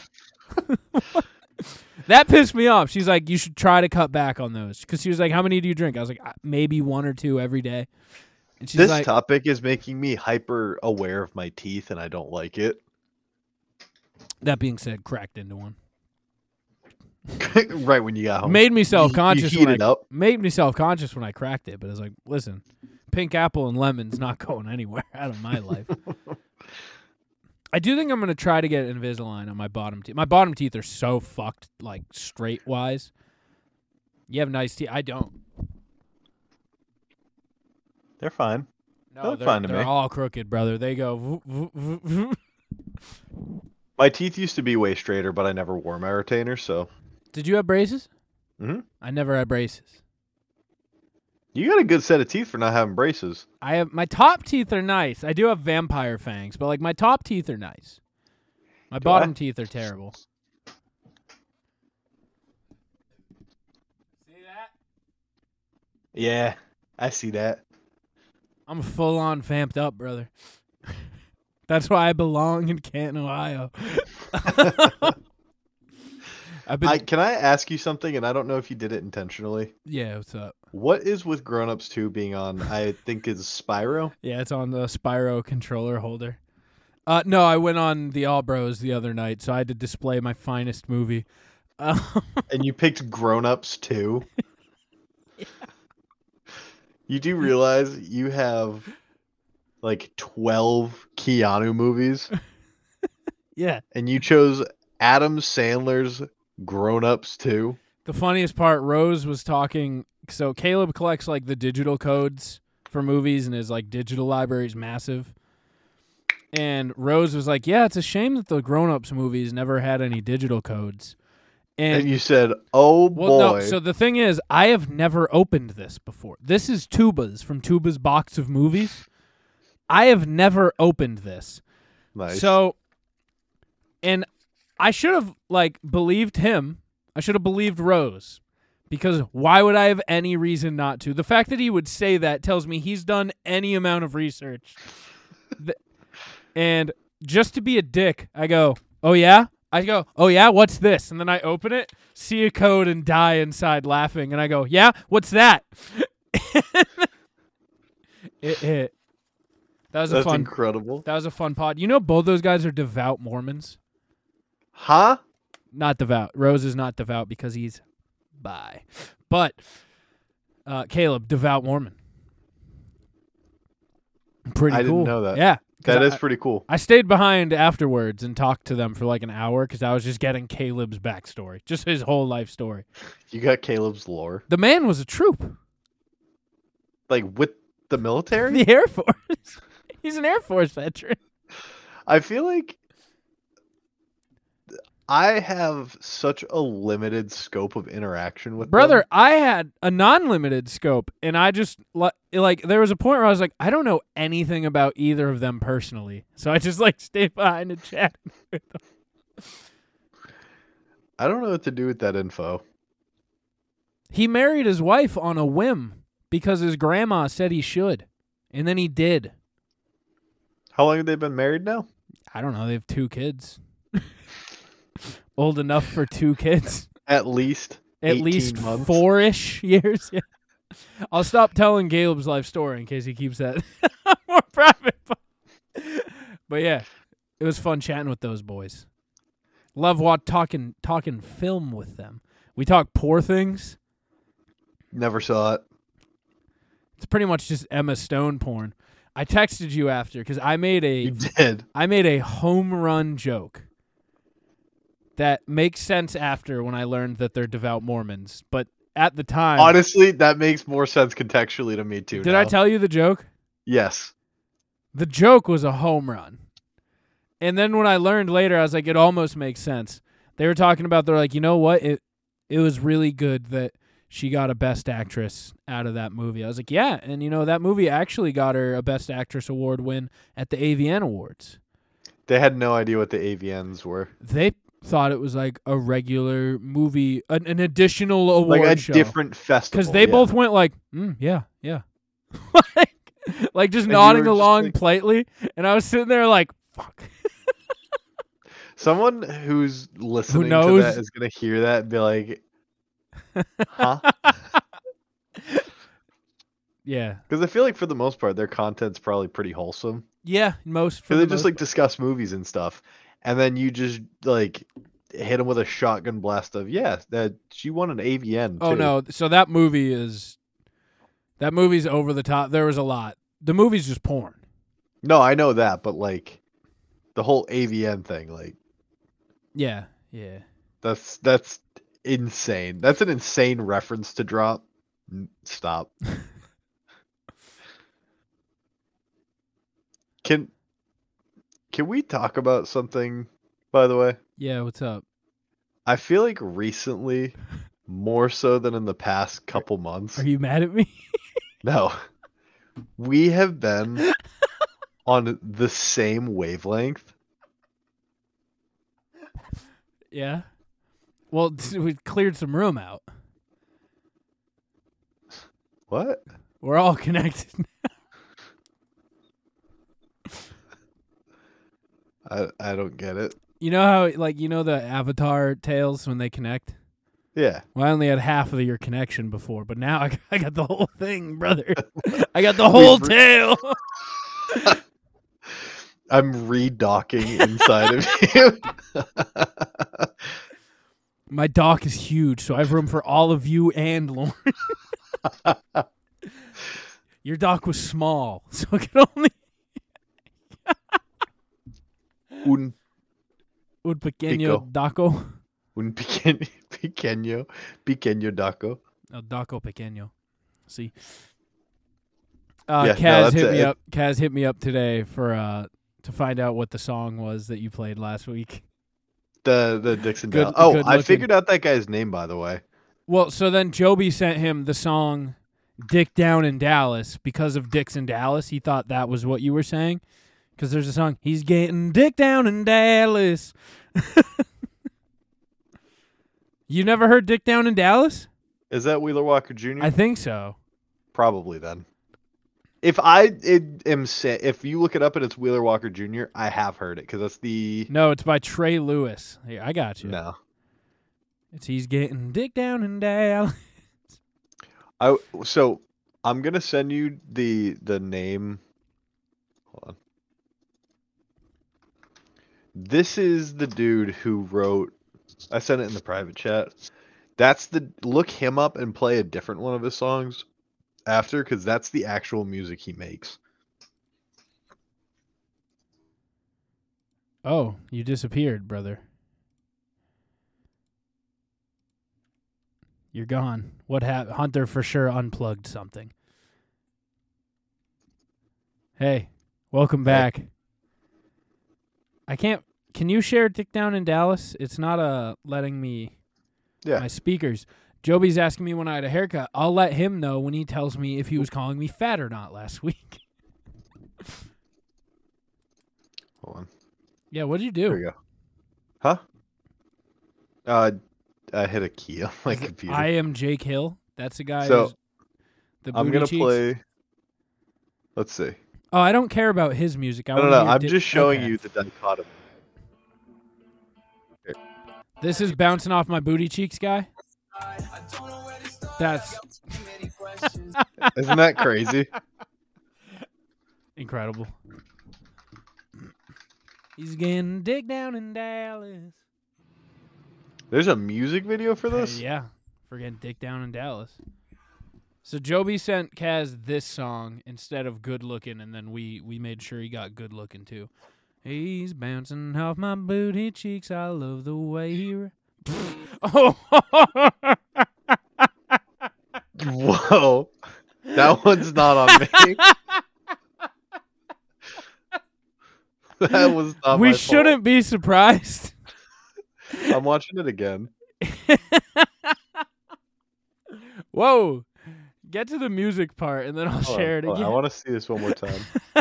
Speaker 2: That pissed me off. She's like, "You should try to cut back on those," because she was like, "How many do you drink?" I was like, "Maybe 1 or 2 every day." And she's
Speaker 1: This
Speaker 2: like,
Speaker 1: topic is making me hyper aware of my teeth, and I don't like it.
Speaker 2: that being said, cracked into one.
Speaker 1: Right when you got home.
Speaker 2: Made me self-conscious
Speaker 1: You
Speaker 2: when
Speaker 1: heated up.
Speaker 2: made me self-conscious when I cracked it, but it's like, listen, pink apple and lemon's not going anywhere out of my life. I do think I'm going to try to get Invisalign on my bottom teeth. My bottom teeth are so fucked, like, straight-wise. You have nice teeth. I don't.
Speaker 1: They're fine.
Speaker 2: No,
Speaker 1: They look fine to
Speaker 2: they're
Speaker 1: me.
Speaker 2: all crooked, brother. They go... voop, voop, voop, voop.
Speaker 1: My teeth used to be way straighter, but I never wore my retainer, so.
Speaker 2: Did you have braces?
Speaker 1: Mhm.
Speaker 2: I never had braces.
Speaker 1: You got a good set of teeth for not having braces.
Speaker 2: I have my top teeth are nice. I do have vampire fangs, but like my top teeth are nice. My bottom teeth are terrible. See that?
Speaker 1: Yeah, I see that.
Speaker 2: I'm full on vamped up, brother. That's why I belong in Canton, Ohio.
Speaker 1: Can I ask you something? And I don't know if you did it intentionally.
Speaker 2: Yeah, what's up?
Speaker 1: What is with Grown Ups 2 being on, I think is Spyro?
Speaker 2: Yeah, it's on the Spyro controller holder. No, I went on the All Bros the other night, so I had to display my finest movie.
Speaker 1: And you picked Grown Ups 2? Yeah. You do realize you have like 12 Keanu movies?
Speaker 2: Yeah.
Speaker 1: And you chose Adam Sandler's Grown Ups 2?
Speaker 2: The funniest part, Rose was talking. So Caleb collects like the digital codes for movies, and his like digital library is massive. And Rose was like, "Yeah, it's a shame that the Grown Ups movies never had any digital codes."
Speaker 1: And you said, "Oh boy."
Speaker 2: No, so the thing is, I have never opened this before. This is Tuba's from Tuba's box of movies. I have never opened this.
Speaker 1: Nice.
Speaker 2: So, and I should have like believed him. I should have believed Rose, because why would I have any reason not to? The fact that he would say that tells me he's done any amount of research. And just to be a dick, I go, "Oh yeah?" I go, "Oh yeah, what's this?" And then I open it, see a code, and die inside laughing. And I go, "Yeah, what's that?" It hit. That was
Speaker 1: That's
Speaker 2: a fun.
Speaker 1: incredible.
Speaker 2: That was a fun pod. You know, both those guys are devout Mormons.
Speaker 1: Huh?
Speaker 2: Not devout. Rose is not devout because he's bi. But Caleb, devout Mormon. Pretty
Speaker 1: I
Speaker 2: cool.
Speaker 1: didn't know that.
Speaker 2: Yeah. 'Cause
Speaker 1: That is pretty cool.
Speaker 2: I stayed behind afterwards and talked to them for like an hour because I was just getting Caleb's backstory, just his whole life story.
Speaker 1: You got Caleb's lore.
Speaker 2: The man was a troop.
Speaker 1: Like with the military?
Speaker 2: The Air Force. He's an Air Force veteran.
Speaker 1: I feel like I have such a limited scope of interaction with
Speaker 2: Brother,
Speaker 1: them.
Speaker 2: I had a non-limited scope, and I just, like, there was a point where I was like, I don't know anything about either of them personally. So I just, like, stayed behind and chatted with them.
Speaker 1: I don't know what to do with that info.
Speaker 2: He married his wife on a whim because his grandma said he should, and then he did.
Speaker 1: How long have they been married now?
Speaker 2: I don't know. They have 2 kids. Old enough for 2 kids.
Speaker 1: At least.
Speaker 2: At
Speaker 1: 18
Speaker 2: least
Speaker 1: months.
Speaker 2: 4-ish years. Yeah. I'll stop telling Caleb's life story in case he keeps that more private. But yeah, it was fun chatting with those boys. Love talking film with them. We talk Poor Things.
Speaker 1: Never saw it.
Speaker 2: It's pretty much just Emma Stone porn. I texted you after because I made
Speaker 1: You did.
Speaker 2: a home run joke that makes sense after when I learned that they're devout Mormons. But at the time,
Speaker 1: Honestly, that makes more sense contextually to me too.
Speaker 2: did I tell you the joke?
Speaker 1: Yes.
Speaker 2: The joke was a home run. And then when I learned later, I was like, it almost makes sense. They were talking about, they're like, you know what? It was really good that she got a Best Actress out of that movie. I was like, yeah. And, you know, that movie actually got her a Best Actress award win at the AVN Awards.
Speaker 1: They had no idea what the AVNs were.
Speaker 2: They thought it was like a regular movie, an additional award
Speaker 1: Like a
Speaker 2: show.
Speaker 1: different festival.
Speaker 2: Because they
Speaker 1: yeah.
Speaker 2: both went like, yeah. like just
Speaker 1: And you
Speaker 2: nodding
Speaker 1: were just
Speaker 2: along
Speaker 1: like-
Speaker 2: politely. And I was sitting there like, fuck.
Speaker 1: Someone who's listening to
Speaker 2: knows?
Speaker 1: that is going to hear that and be like, huh?
Speaker 2: Yeah.
Speaker 1: Because I feel like for the most part, their content's probably pretty wholesome.
Speaker 2: Yeah, most.
Speaker 1: Because they just like discuss movies and stuff. And then you just like hit them with a shotgun blast of, yeah, that she won an AVN.
Speaker 2: Oh
Speaker 1: too.
Speaker 2: no! So that movie's over the top. There was a lot. The movie's just porn.
Speaker 1: No, I know that, but like the whole AVN thing, like
Speaker 2: Yeah.
Speaker 1: that's insane. That's an insane reference to drop. Stop. Can we talk about something, by the way?
Speaker 2: Yeah. What's up?
Speaker 1: I feel like recently, more so than in the past couple months,
Speaker 2: Are you mad at me?
Speaker 1: no, we have been on the same wavelength.
Speaker 2: Yeah. Well, we cleared some room out.
Speaker 1: What?
Speaker 2: We're all connected.
Speaker 1: I don't get it.
Speaker 2: You know how, like, you know the Avatar tales when they connect?
Speaker 1: Yeah.
Speaker 2: Well, I only had half of your connection before, but now I got the whole thing, brother. I got the whole tale.
Speaker 1: I'm redocking inside of you.
Speaker 2: My dock is huge, so I have room for all of you and Lauren. Your dock was small, so it could only
Speaker 1: Un
Speaker 2: pequeño
Speaker 1: Pico.
Speaker 2: daco.
Speaker 1: pequeño daco.
Speaker 2: El daco pequeño. See.
Speaker 1: Yeah, no,
Speaker 2: Kaz
Speaker 1: that's
Speaker 2: hit me
Speaker 1: it.
Speaker 2: up. Kaz hit me up today for to find out what the song was that you played last week.
Speaker 1: The Dixon
Speaker 2: Good-
Speaker 1: Dallas. Oh,
Speaker 2: good
Speaker 1: I
Speaker 2: looking.
Speaker 1: figured out that guy's name, by the way.
Speaker 2: Well, so then Joby sent him the song Dick Down in Dallas because of Dixon Dallas. He thought that was what you were saying. Because there's a song, he's getting dick down in Dallas. You never heard Dick Down in Dallas?
Speaker 1: Is that Wheeler Walker Jr.?
Speaker 2: I think so.
Speaker 1: Probably then. If if you look it up and it's Wheeler Walker Jr., I have heard it because that's the
Speaker 2: No, it's by Trey Lewis. Here, I got you.
Speaker 1: no.
Speaker 2: It's he's getting dick down in Dallas.
Speaker 1: So I'm gonna send you the name. Hold on. This is the dude who wrote. I sent it in the private chat. Look him up and play a different one of his songs after, because that's the actual music he makes.
Speaker 2: Oh, you disappeared, brother. You're gone. What happened? Hunter for sure unplugged something. Hey, welcome back. I can't. Can you share Dick Down in Dallas? It's not letting me.
Speaker 1: Yeah.
Speaker 2: My speakers. Joby's asking me when I had a haircut. I'll let him know when he tells me if he was calling me fat or not last week.
Speaker 1: Hold on.
Speaker 2: Yeah, what'd you do?
Speaker 1: There you go. Huh? I hit a key on my computer.
Speaker 2: I am Jake Hill. That's the guy.
Speaker 1: So,
Speaker 2: who's the
Speaker 1: I'm
Speaker 2: booty
Speaker 1: gonna
Speaker 2: cheeks.
Speaker 1: play. Let's see.
Speaker 2: Oh, I don't care about his music.
Speaker 1: No. I'm just showing you the dichotomy.
Speaker 2: This is bouncing off my booty cheeks guy. That's
Speaker 1: Isn't that crazy?
Speaker 2: incredible. He's getting Dick Down in Dallas.
Speaker 1: There's a music video for this?
Speaker 2: Yeah, for getting Dick Down in Dallas. So Joby sent Kaz this song instead of Good Looking, and then we made sure he got Good Looking too. He's bouncing off my booty cheeks. I love the way he... Oh!
Speaker 1: Whoa. That one's not on me. That was not
Speaker 2: We
Speaker 1: my
Speaker 2: shouldn't be surprised.
Speaker 1: fault. I'm watching it again.
Speaker 2: Whoa. Get to the music part, and then I'll
Speaker 1: Hold
Speaker 2: share
Speaker 1: on,
Speaker 2: it
Speaker 1: hold on.
Speaker 2: again.
Speaker 1: I want to see this one more time.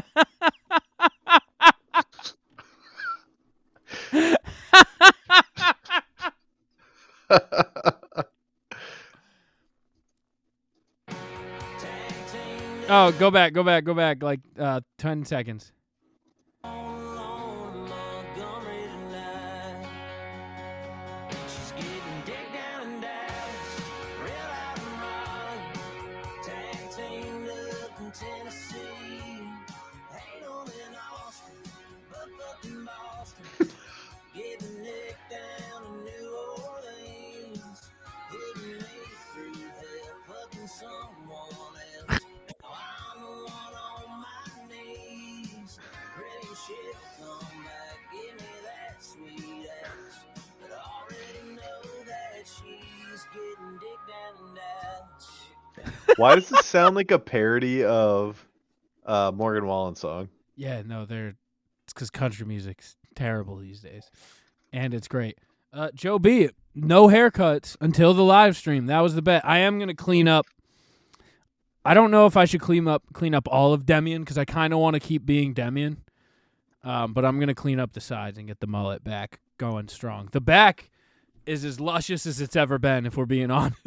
Speaker 2: Oh, go back. Like 10 seconds.
Speaker 1: Why does this sound like a parody of Morgan Wallen's song?
Speaker 2: Yeah, no, it's because country music's terrible these days, and it's great. Joe B, no haircuts until the live stream. That was the bet. I am gonna clean up. I don't know if I should clean up all of Demian because I kind of want to keep being Demian, but I'm gonna clean up the sides and get the mullet back going strong. The back is as luscious as it's ever been, if we're being honest.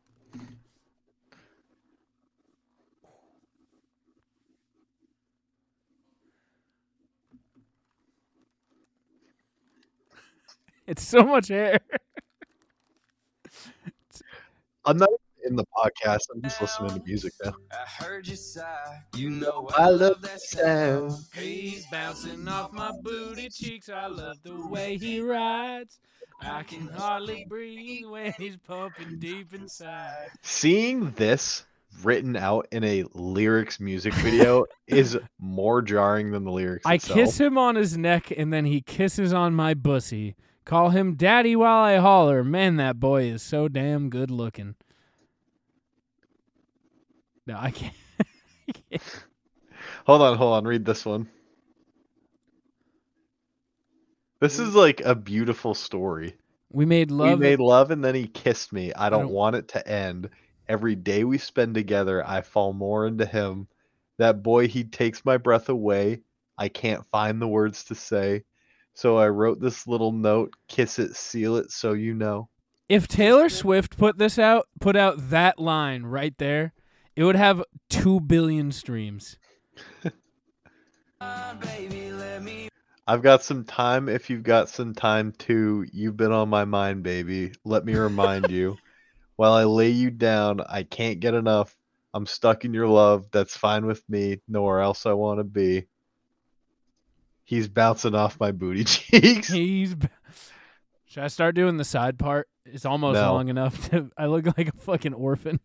Speaker 2: It's so much hair.
Speaker 1: I'm not in the podcast. I'm just listening to music now.
Speaker 5: I heard you sigh. You know
Speaker 1: I love that sound.
Speaker 2: He's bouncing off my booty cheeks. I love the way he rides. I can hardly breathe when he's pumping deep inside.
Speaker 1: Seeing this written out in a lyrics music video is more jarring than the lyrics
Speaker 2: I
Speaker 1: itself.
Speaker 2: kiss him on his neck, and then he kisses on my bussy. Call him daddy while I holler. Man, that boy is so damn good looking. No, I can't.
Speaker 1: Hold on. Read this one. This is like a beautiful story.
Speaker 2: We made love.
Speaker 1: We made love and then he kissed me. I don't
Speaker 2: don't-
Speaker 1: want it to end. Every day we spend together, I fall more into him. That boy, he takes my breath away. I can't find the words to say. So I wrote this little note, kiss it, seal it, so you know.
Speaker 2: If Taylor Swift put out that line right there, it would have 2 billion streams.
Speaker 1: I've got some time if you've got some time too. You've been on my mind, baby. Let me remind you. While I lay you down, I can't get enough. I'm stuck in your love. That's fine with me. Nowhere else I want to be. He's bouncing off my booty cheeks.
Speaker 2: Should I start doing the side part? It's almost
Speaker 1: No.
Speaker 2: long enough to. I look like a fucking orphan.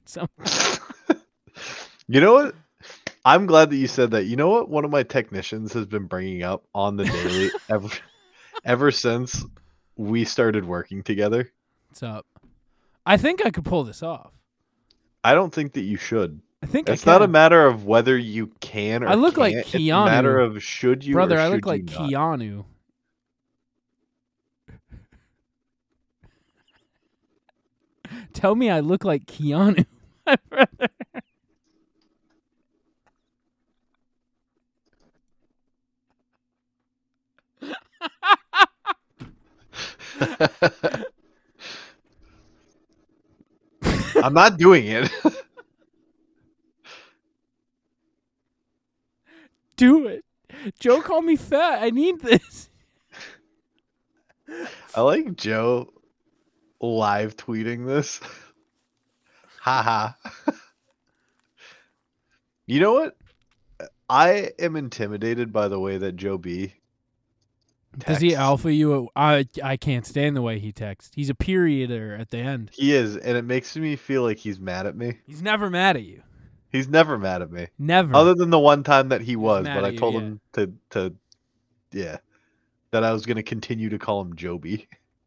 Speaker 1: You know what? I'm glad that you said that. You know what? One of my technicians has been bringing up on the daily ever since we started working together.
Speaker 2: What's up? I think I could pull this off.
Speaker 1: I don't think that you should.
Speaker 2: I think
Speaker 1: It's
Speaker 2: I can.
Speaker 1: not a matter of whether you can or
Speaker 2: I look like
Speaker 1: can't. It's a
Speaker 2: Keanu.
Speaker 1: matter of should you
Speaker 2: Brother,
Speaker 1: or
Speaker 2: I
Speaker 1: should
Speaker 2: look like
Speaker 1: you not.
Speaker 2: Keanu. Tell me I look like Keanu, my brother.
Speaker 1: I'm not doing it.
Speaker 2: Do it. Joe called me fat. I need this.
Speaker 1: I like Joe live tweeting this. Haha. You know what? I am intimidated by the way that Joe B.
Speaker 2: Does he
Speaker 1: texts.
Speaker 2: alpha you? I can't stand the way he texts. He's a perioder at the end.
Speaker 1: He is, and it makes me feel like he's mad at me.
Speaker 2: He's never mad at you.
Speaker 1: He's never mad at me.
Speaker 2: Never.
Speaker 1: Other than the one time that he was,
Speaker 2: mad
Speaker 1: but
Speaker 2: at
Speaker 1: I
Speaker 2: you,
Speaker 1: told
Speaker 2: yeah.
Speaker 1: him that I was going to continue to call him Joby.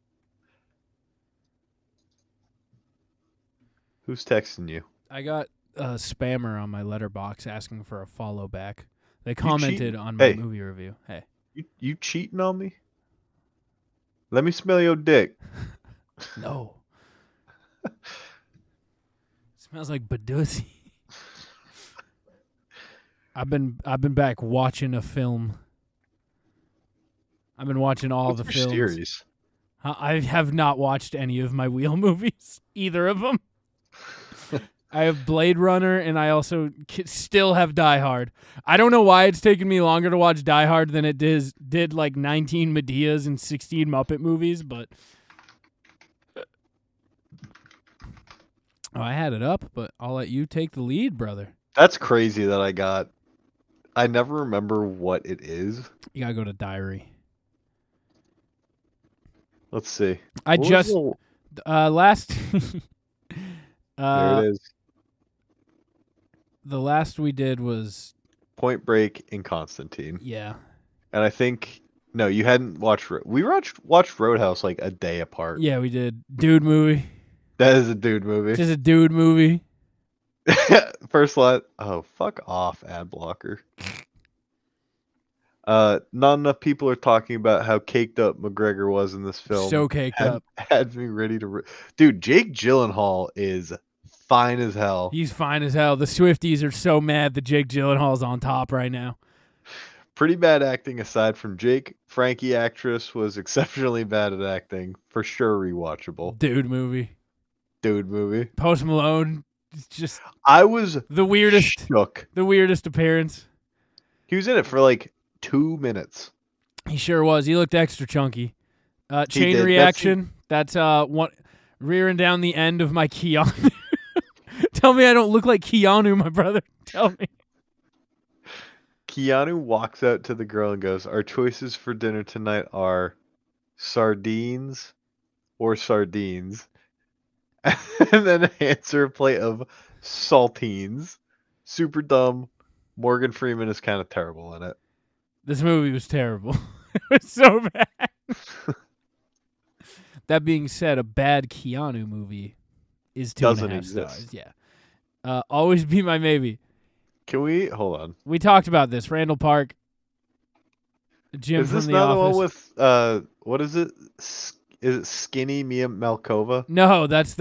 Speaker 1: Who's texting you?
Speaker 2: I got a spammer on my letterbox asking for a follow back. They commented
Speaker 1: cheating?
Speaker 2: on my
Speaker 1: Hey.
Speaker 2: movie review. Hey.
Speaker 1: You cheating on me? Let me smell your dick.
Speaker 2: No. Smells like Badusi. I've been back watching a film. I've been watching all
Speaker 1: What's
Speaker 2: the
Speaker 1: your
Speaker 2: films.
Speaker 1: series?
Speaker 2: I have not watched any of my Wheel movies, either of them. I have Blade Runner, and I also still have Die Hard. I don't know why it's taken me longer to watch Die Hard than it did like 19 Medeas and 16 Muppet movies, but I had it up, but I'll let you take the lead, brother.
Speaker 1: That's crazy that I got. I never remember what it is.
Speaker 2: You gotta go to diary.
Speaker 1: Let's see.
Speaker 2: I
Speaker 1: What was
Speaker 2: just
Speaker 1: the-
Speaker 2: last
Speaker 1: there it is.
Speaker 2: the last we did was
Speaker 1: Point Break and Constantine.
Speaker 2: yeah.
Speaker 1: And I think no, you hadn't watched. We watched Roadhouse like a day apart.
Speaker 2: Yeah, we did dude movie.
Speaker 1: That is a dude movie.
Speaker 2: Just a dude movie.
Speaker 1: First line. Oh, fuck off, ad blocker. Not enough people are talking about how caked up McGregor was in this film.
Speaker 2: So caked
Speaker 1: had,
Speaker 2: up.
Speaker 1: Had me ready to. Dude, Jake Gyllenhaal is fine as hell.
Speaker 2: He's fine as hell. The Swifties are so mad that Jake Gyllenhaal's on top right now.
Speaker 1: Pretty bad acting aside from Jake. Frankie actress was exceptionally bad at acting. For sure rewatchable.
Speaker 2: Dude movie.
Speaker 1: Dude movie.
Speaker 2: Post Malone is just
Speaker 1: I was
Speaker 2: the weirdest
Speaker 1: shook.
Speaker 2: appearance.
Speaker 1: He was in it for like 2 minutes.
Speaker 2: He sure was. He looked extra chunky. Chain
Speaker 1: did.
Speaker 2: reaction. That's one rearing down the end of my Keanu. Tell me I don't look like Keanu, my brother. Tell me.
Speaker 1: Keanu walks out to the girl and goes, "Our choices for dinner tonight are sardines or sardines." And then hands her a plate of saltines. Super dumb. Morgan Freeman is kind of terrible in it.
Speaker 2: This movie was terrible. It was so bad. That being said, a bad Keanu movie is 2.5
Speaker 1: Doesn't
Speaker 2: stars.
Speaker 1: exist.
Speaker 2: Yeah. Always Be My Maybe.
Speaker 1: Can we hold on?
Speaker 2: We talked about this. Randall Park. Jim
Speaker 1: Is
Speaker 2: from
Speaker 1: this
Speaker 2: The
Speaker 1: not the one
Speaker 2: Office.
Speaker 1: with what is it? Is it Skinny Mia Malkova?
Speaker 2: No, that's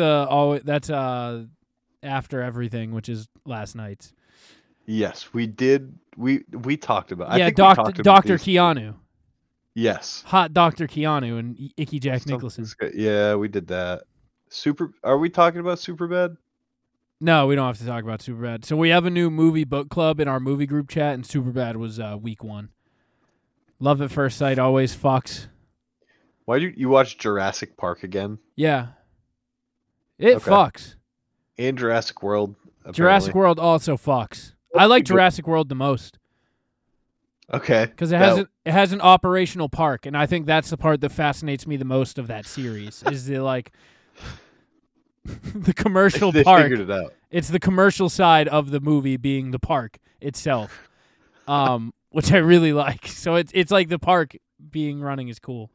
Speaker 2: After Everything, which is last night's.
Speaker 1: Yes, we did. We talked about. I
Speaker 2: Yeah,
Speaker 1: think we talked about
Speaker 2: Dr.
Speaker 1: these-
Speaker 2: Keanu.
Speaker 1: Yes.
Speaker 2: Hot Dr. Keanu and Icky Jack Nicholson.
Speaker 1: Something's good. Yeah, we did that. Are we talking about Superbad?
Speaker 2: No, we don't have to talk about Superbad. So we have a new movie book club in our movie group chat, and Superbad was week 1. Love at First Sight always fucks.
Speaker 1: Why did you watch Jurassic Park again?
Speaker 2: Yeah. It
Speaker 1: Okay.
Speaker 2: fucks.
Speaker 1: And Jurassic World.
Speaker 2: Jurassic
Speaker 1: apparently.
Speaker 2: World also fucks. I like Jurassic World the most.
Speaker 1: Okay.
Speaker 2: because it has an operational park, and I think that's the part that fascinates me the most of that series is the like the commercial
Speaker 1: They
Speaker 2: park.
Speaker 1: figured it out.
Speaker 2: It's the commercial side of the movie being the park itself, which I really like. So it's like the park being running is cool.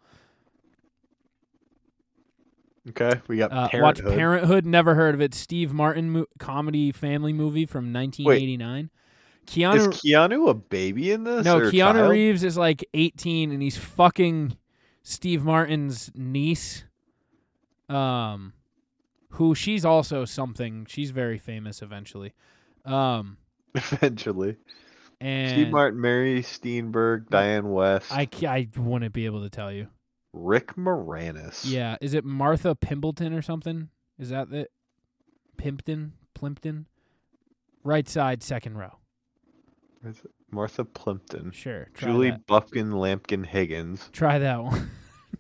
Speaker 1: Okay, we got
Speaker 2: Watch
Speaker 1: Parenthood.
Speaker 2: Parenthood. Never heard of it. Steve Martin comedy family movie from 1989.
Speaker 1: Is
Speaker 2: Keanu.
Speaker 1: Keanu a baby in this?
Speaker 2: No,
Speaker 1: or a
Speaker 2: Keanu
Speaker 1: child?
Speaker 2: Reeves is like 18 and he's fucking Steve Martin's niece. Who she's also something. She's very famous eventually.
Speaker 1: Eventually.
Speaker 2: And
Speaker 1: Steve Martin, Mary Steenburgen, Diane West,
Speaker 2: I wouldn't be able to tell you.
Speaker 1: Rick Moranis.
Speaker 2: Yeah, is it Martha Pimpleton or something? Is that it? Plimpton? Right side, second row.
Speaker 1: Is it Martha Plimpton.
Speaker 2: Sure. Try
Speaker 1: Julie
Speaker 2: that.
Speaker 1: Buffkin Lampkin Higgins.
Speaker 2: Try that one.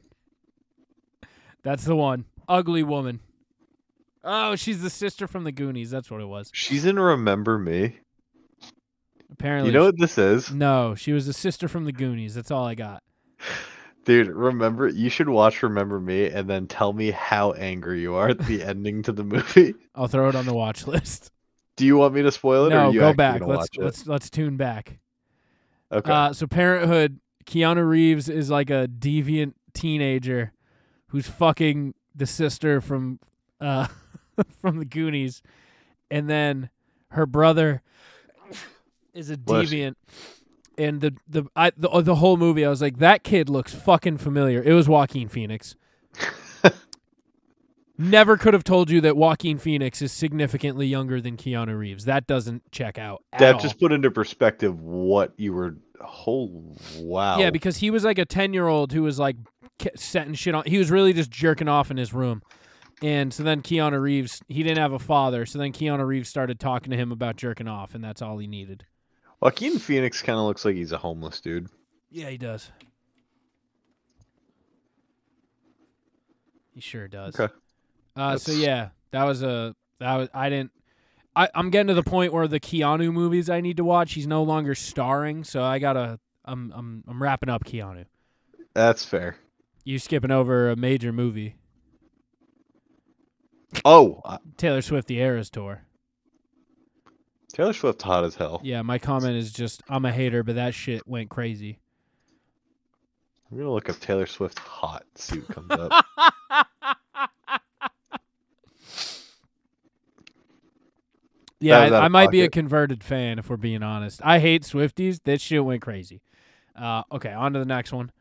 Speaker 2: That's the one. Ugly woman. Oh, she's the sister from the Goonies. That's what it was.
Speaker 1: She's in Remember Me.
Speaker 2: Apparently.
Speaker 1: You know what this is?
Speaker 2: No, she was the sister from the Goonies. That's all I got.
Speaker 1: Dude, you should watch Remember Me and then tell me how angry you are at the ending to the movie.
Speaker 2: I'll throw it on the watch list.
Speaker 1: Do you want me to spoil it or
Speaker 2: No,
Speaker 1: are you
Speaker 2: go
Speaker 1: actually
Speaker 2: back.
Speaker 1: gonna watch it?
Speaker 2: Let's tune back.
Speaker 1: Okay.
Speaker 2: So Parenthood, Keanu Reeves is like a deviant teenager who's fucking the sister from from the Goonies, and then her brother is a
Speaker 1: Bless you.
Speaker 2: deviant. And the whole movie, I was like, that kid looks fucking familiar. It was Joaquin Phoenix. Never could have told you that Joaquin Phoenix is significantly younger than Keanu Reeves. That doesn't check out at
Speaker 1: That
Speaker 2: all.
Speaker 1: just put into perspective what you were. Oh, wow.
Speaker 2: Yeah, because he was like a 10-year-old who was like setting shit on. He was really just jerking off in his room. And so then Keanu Reeves, he didn't have a father. So then Keanu Reeves started talking to him about jerking off, and that's all he needed.
Speaker 1: Joaquin Phoenix kind of looks like he's a homeless dude.
Speaker 2: Yeah, he does. He sure does.
Speaker 1: Okay.
Speaker 2: So yeah, I'm getting to the point where the Keanu movies I need to watch, he's no longer starring, so I'm wrapping up Keanu.
Speaker 1: That's fair.
Speaker 2: You skipping over a major movie.
Speaker 1: Oh,
Speaker 2: Taylor Swift The Eras Tour.
Speaker 1: Taylor Swift hot as hell.
Speaker 2: Yeah, my comment is just I'm a hater, but that shit went crazy.
Speaker 1: I'm gonna look up Taylor Swift hot. See what comes up.
Speaker 2: Yeah,
Speaker 1: That was out
Speaker 2: I
Speaker 1: of
Speaker 2: might be a
Speaker 1: pocket.
Speaker 2: converted fan if we're being honest. I hate Swifties. That shit went crazy. Okay, on to the next one.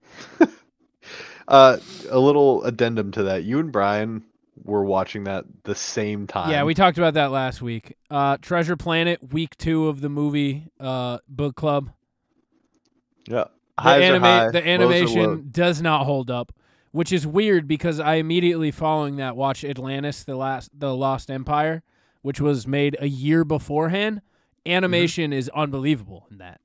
Speaker 1: A little addendum to that. You and Brian were watching that the same time.
Speaker 2: Yeah, we talked about that last week. Treasure Planet, week 2 of the movie book club.
Speaker 1: Yeah.
Speaker 2: The,
Speaker 1: Highs are high,
Speaker 2: the
Speaker 1: lows are low.
Speaker 2: animation does not hold up, which is weird because I immediately following that watched Atlantis, the Lost Empire, which was made a year beforehand. Animation is unbelievable in that.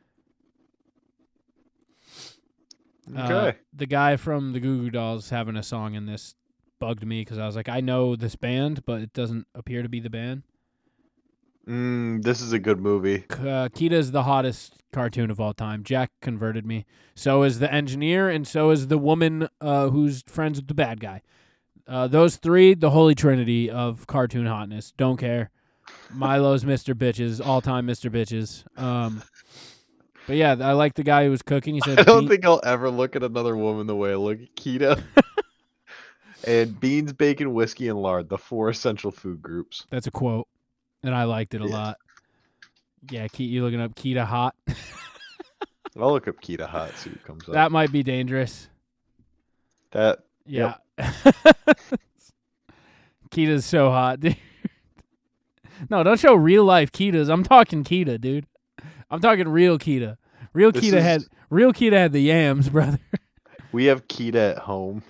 Speaker 1: Okay.
Speaker 2: The guy from the Goo Goo Dolls having a song in this bugged me because I was like, I know this band, but it doesn't appear to be the band.
Speaker 1: This is a good movie.
Speaker 2: Kida is the hottest cartoon of all time. Jack converted me. So is the engineer, and so is the woman who's friends with the bad guy. Those three, the holy trinity of cartoon hotness. Don't care. Milo's Mr. Bitches, all-time Mr. Bitches. But yeah, I like the guy who was cooking. He said,
Speaker 1: I don't think I'll ever look at another woman the way I look at Keto. And beans, bacon, whiskey, and lard, the 4 essential food groups.
Speaker 2: That's a quote, and I liked it a lot. Yeah, you looking up Kita hot?
Speaker 1: I'll look up Keto hot, see what comes up.
Speaker 2: That might be dangerous.
Speaker 1: That
Speaker 2: Yeah. Kita's so hot, dude. No, don't show real life Kitas. I'm talking Kita, dude. I'm talking real Kita. Real Kita had the yams, brother.
Speaker 1: we have Keto at home.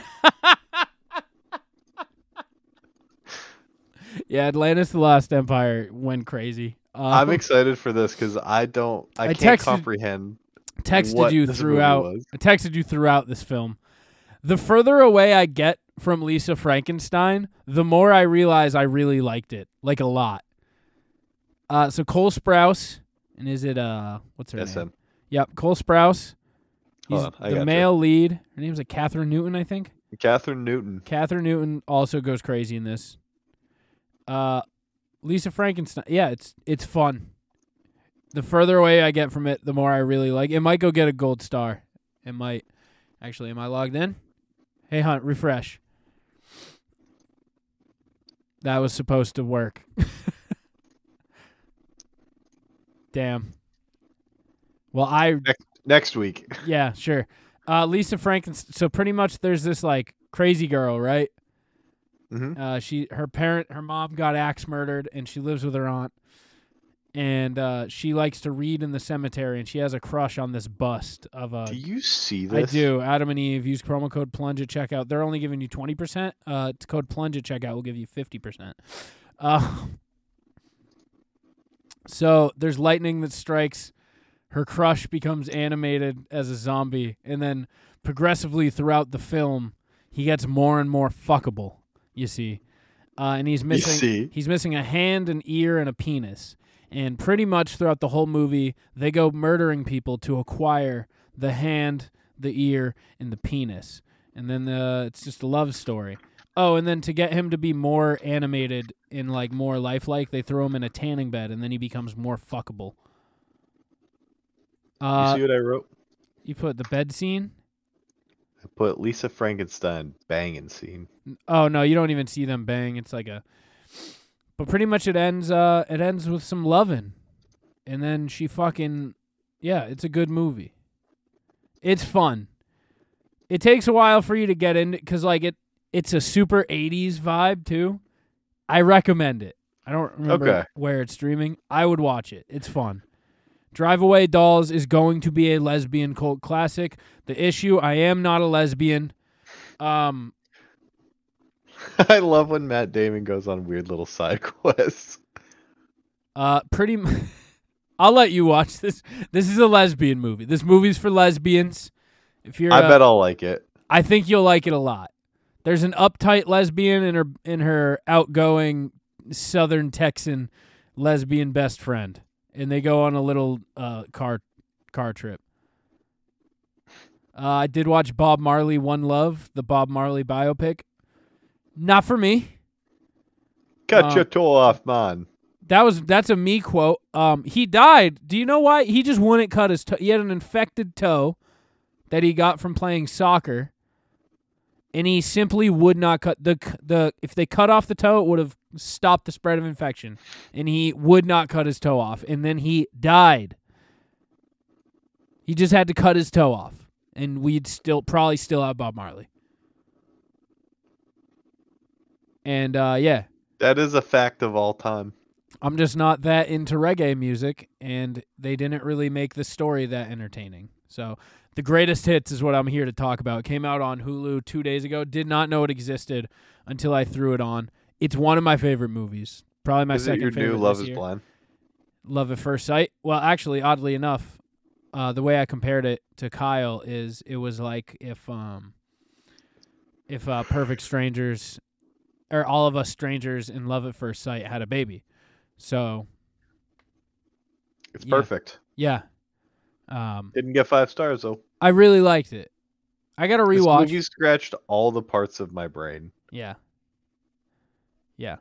Speaker 2: Yeah, Atlantis the Lost Empire went crazy.
Speaker 1: I'm excited for this because I can't comprehend
Speaker 2: texted
Speaker 1: what
Speaker 2: you
Speaker 1: this
Speaker 2: throughout.
Speaker 1: movie was.
Speaker 2: I texted you throughout this film. The further away I get from Lisa Frankenstein, the more I realize I really liked it, like a lot. So Cole Sprouse, and is it what's her
Speaker 1: SM.
Speaker 2: name? Yep, Cole Sprouse. He's
Speaker 1: Hold on, I
Speaker 2: the
Speaker 1: gotcha.
Speaker 2: male lead. Her name's like Catherine Newton, I think.
Speaker 1: Catherine Newton.
Speaker 2: Catherine Newton also goes crazy in this. Lisa Frankenstein. Yeah, it's fun. The further away I get from it, the more I really like it. It might go get a gold star. It might. Actually, am I logged in? Hey, Hunt, refresh. That was supposed to work. Damn. Well,
Speaker 1: Next week.
Speaker 2: yeah, sure. Lisa Frankenstein. So pretty much there's this like crazy girl, right?
Speaker 1: Mm-hmm.
Speaker 2: Her mom got axe murdered, and she lives with her aunt. And she likes to read in the cemetery, and she has a crush on this bust of a.
Speaker 1: Do you see
Speaker 2: I
Speaker 1: this?
Speaker 2: do. Adam and Eve, use promo code PLUNGE at checkout. They're only giving you 20%. Code PLUNGE at checkout will give you 50%. So there's lightning that strikes. Her crush becomes animated as a zombie, and then progressively throughout the film, he gets more and more fuckable. You see, and he's missing a hand, an ear, and a penis. And pretty much throughout the whole movie, they go murdering people to acquire the hand, the ear, and the penis. And then it's just a love story. Oh, and then to get him to be more animated and like more lifelike, they throw him in a tanning bed, and then he becomes more fuckable.
Speaker 1: You see what I wrote?
Speaker 2: You put the bed scene?
Speaker 1: I put Lisa Frankenstein banging scene.
Speaker 2: Oh no, you don't even see them bang. It's like a. But pretty much it ends with some loving. And then she fucking. Yeah, it's a good movie. It's fun. It takes a while for you to get into, because like it's a super 80s vibe too. I recommend it. I don't remember where it's streaming. I would watch it. It's fun. Drive Away Dolls is going to be a lesbian cult classic. The issue, I am not a lesbian.
Speaker 1: I love when Matt Damon goes on weird little side quests.
Speaker 2: I'll let you watch this. This is a lesbian movie. This movie's for lesbians. If you're,
Speaker 1: I bet I'll like it.
Speaker 2: I think you'll like it a lot. There's an uptight lesbian and her outgoing Southern Texan lesbian best friend, and they go on a little car trip. I did watch Bob Marley One Love, the Bob Marley biopic. Not for me.
Speaker 1: Cut your toe off, man.
Speaker 2: That's a me quote. He died. Do you know why? He just wouldn't cut his toe. He had an infected toe that he got from playing soccer, and he simply would not cut the. If they cut off the toe, it would have stopped the spread of infection, and he would not cut his toe off, and then he died. He just had to cut his toe off, and we'd probably still have Bob Marley. And yeah,
Speaker 1: that is a fact of all time.
Speaker 2: I'm just not that into reggae music, and they didn't really make the story that entertaining. So the greatest hits is what I'm here to talk about. It came out on Hulu 2 days ago. Did not know it existed until I threw it on. It's one of my favorite movies. Probably my second favorite. Is it your new
Speaker 1: Love is Blind?
Speaker 2: Love at First Sight. Well, actually, oddly enough, the way I compared it to Kyle is it was like if Perfect Strangers or All of Us Strangers in Love at First Sight had a baby. So
Speaker 1: it's perfect.
Speaker 2: Yeah.
Speaker 1: Didn't get 5 stars though.
Speaker 2: I really liked it. I got to rewatch.
Speaker 1: This movie scratched all the parts of my brain.
Speaker 2: Yeah. Yeah.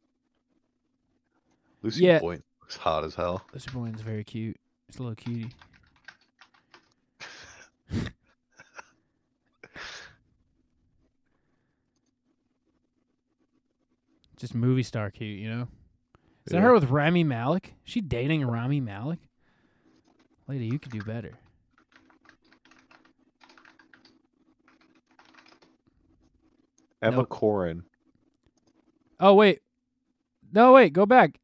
Speaker 1: Lucy Boynton looks hot as hell.
Speaker 2: Lucy Boynton's very cute. It's a little cutie. Just movie star cute, you know? Is that her with Rami Malek? Is she dating Rami Malek? Lady, you could do better.
Speaker 1: Emma Corrin.
Speaker 2: Oh, wait. No, wait. Go back.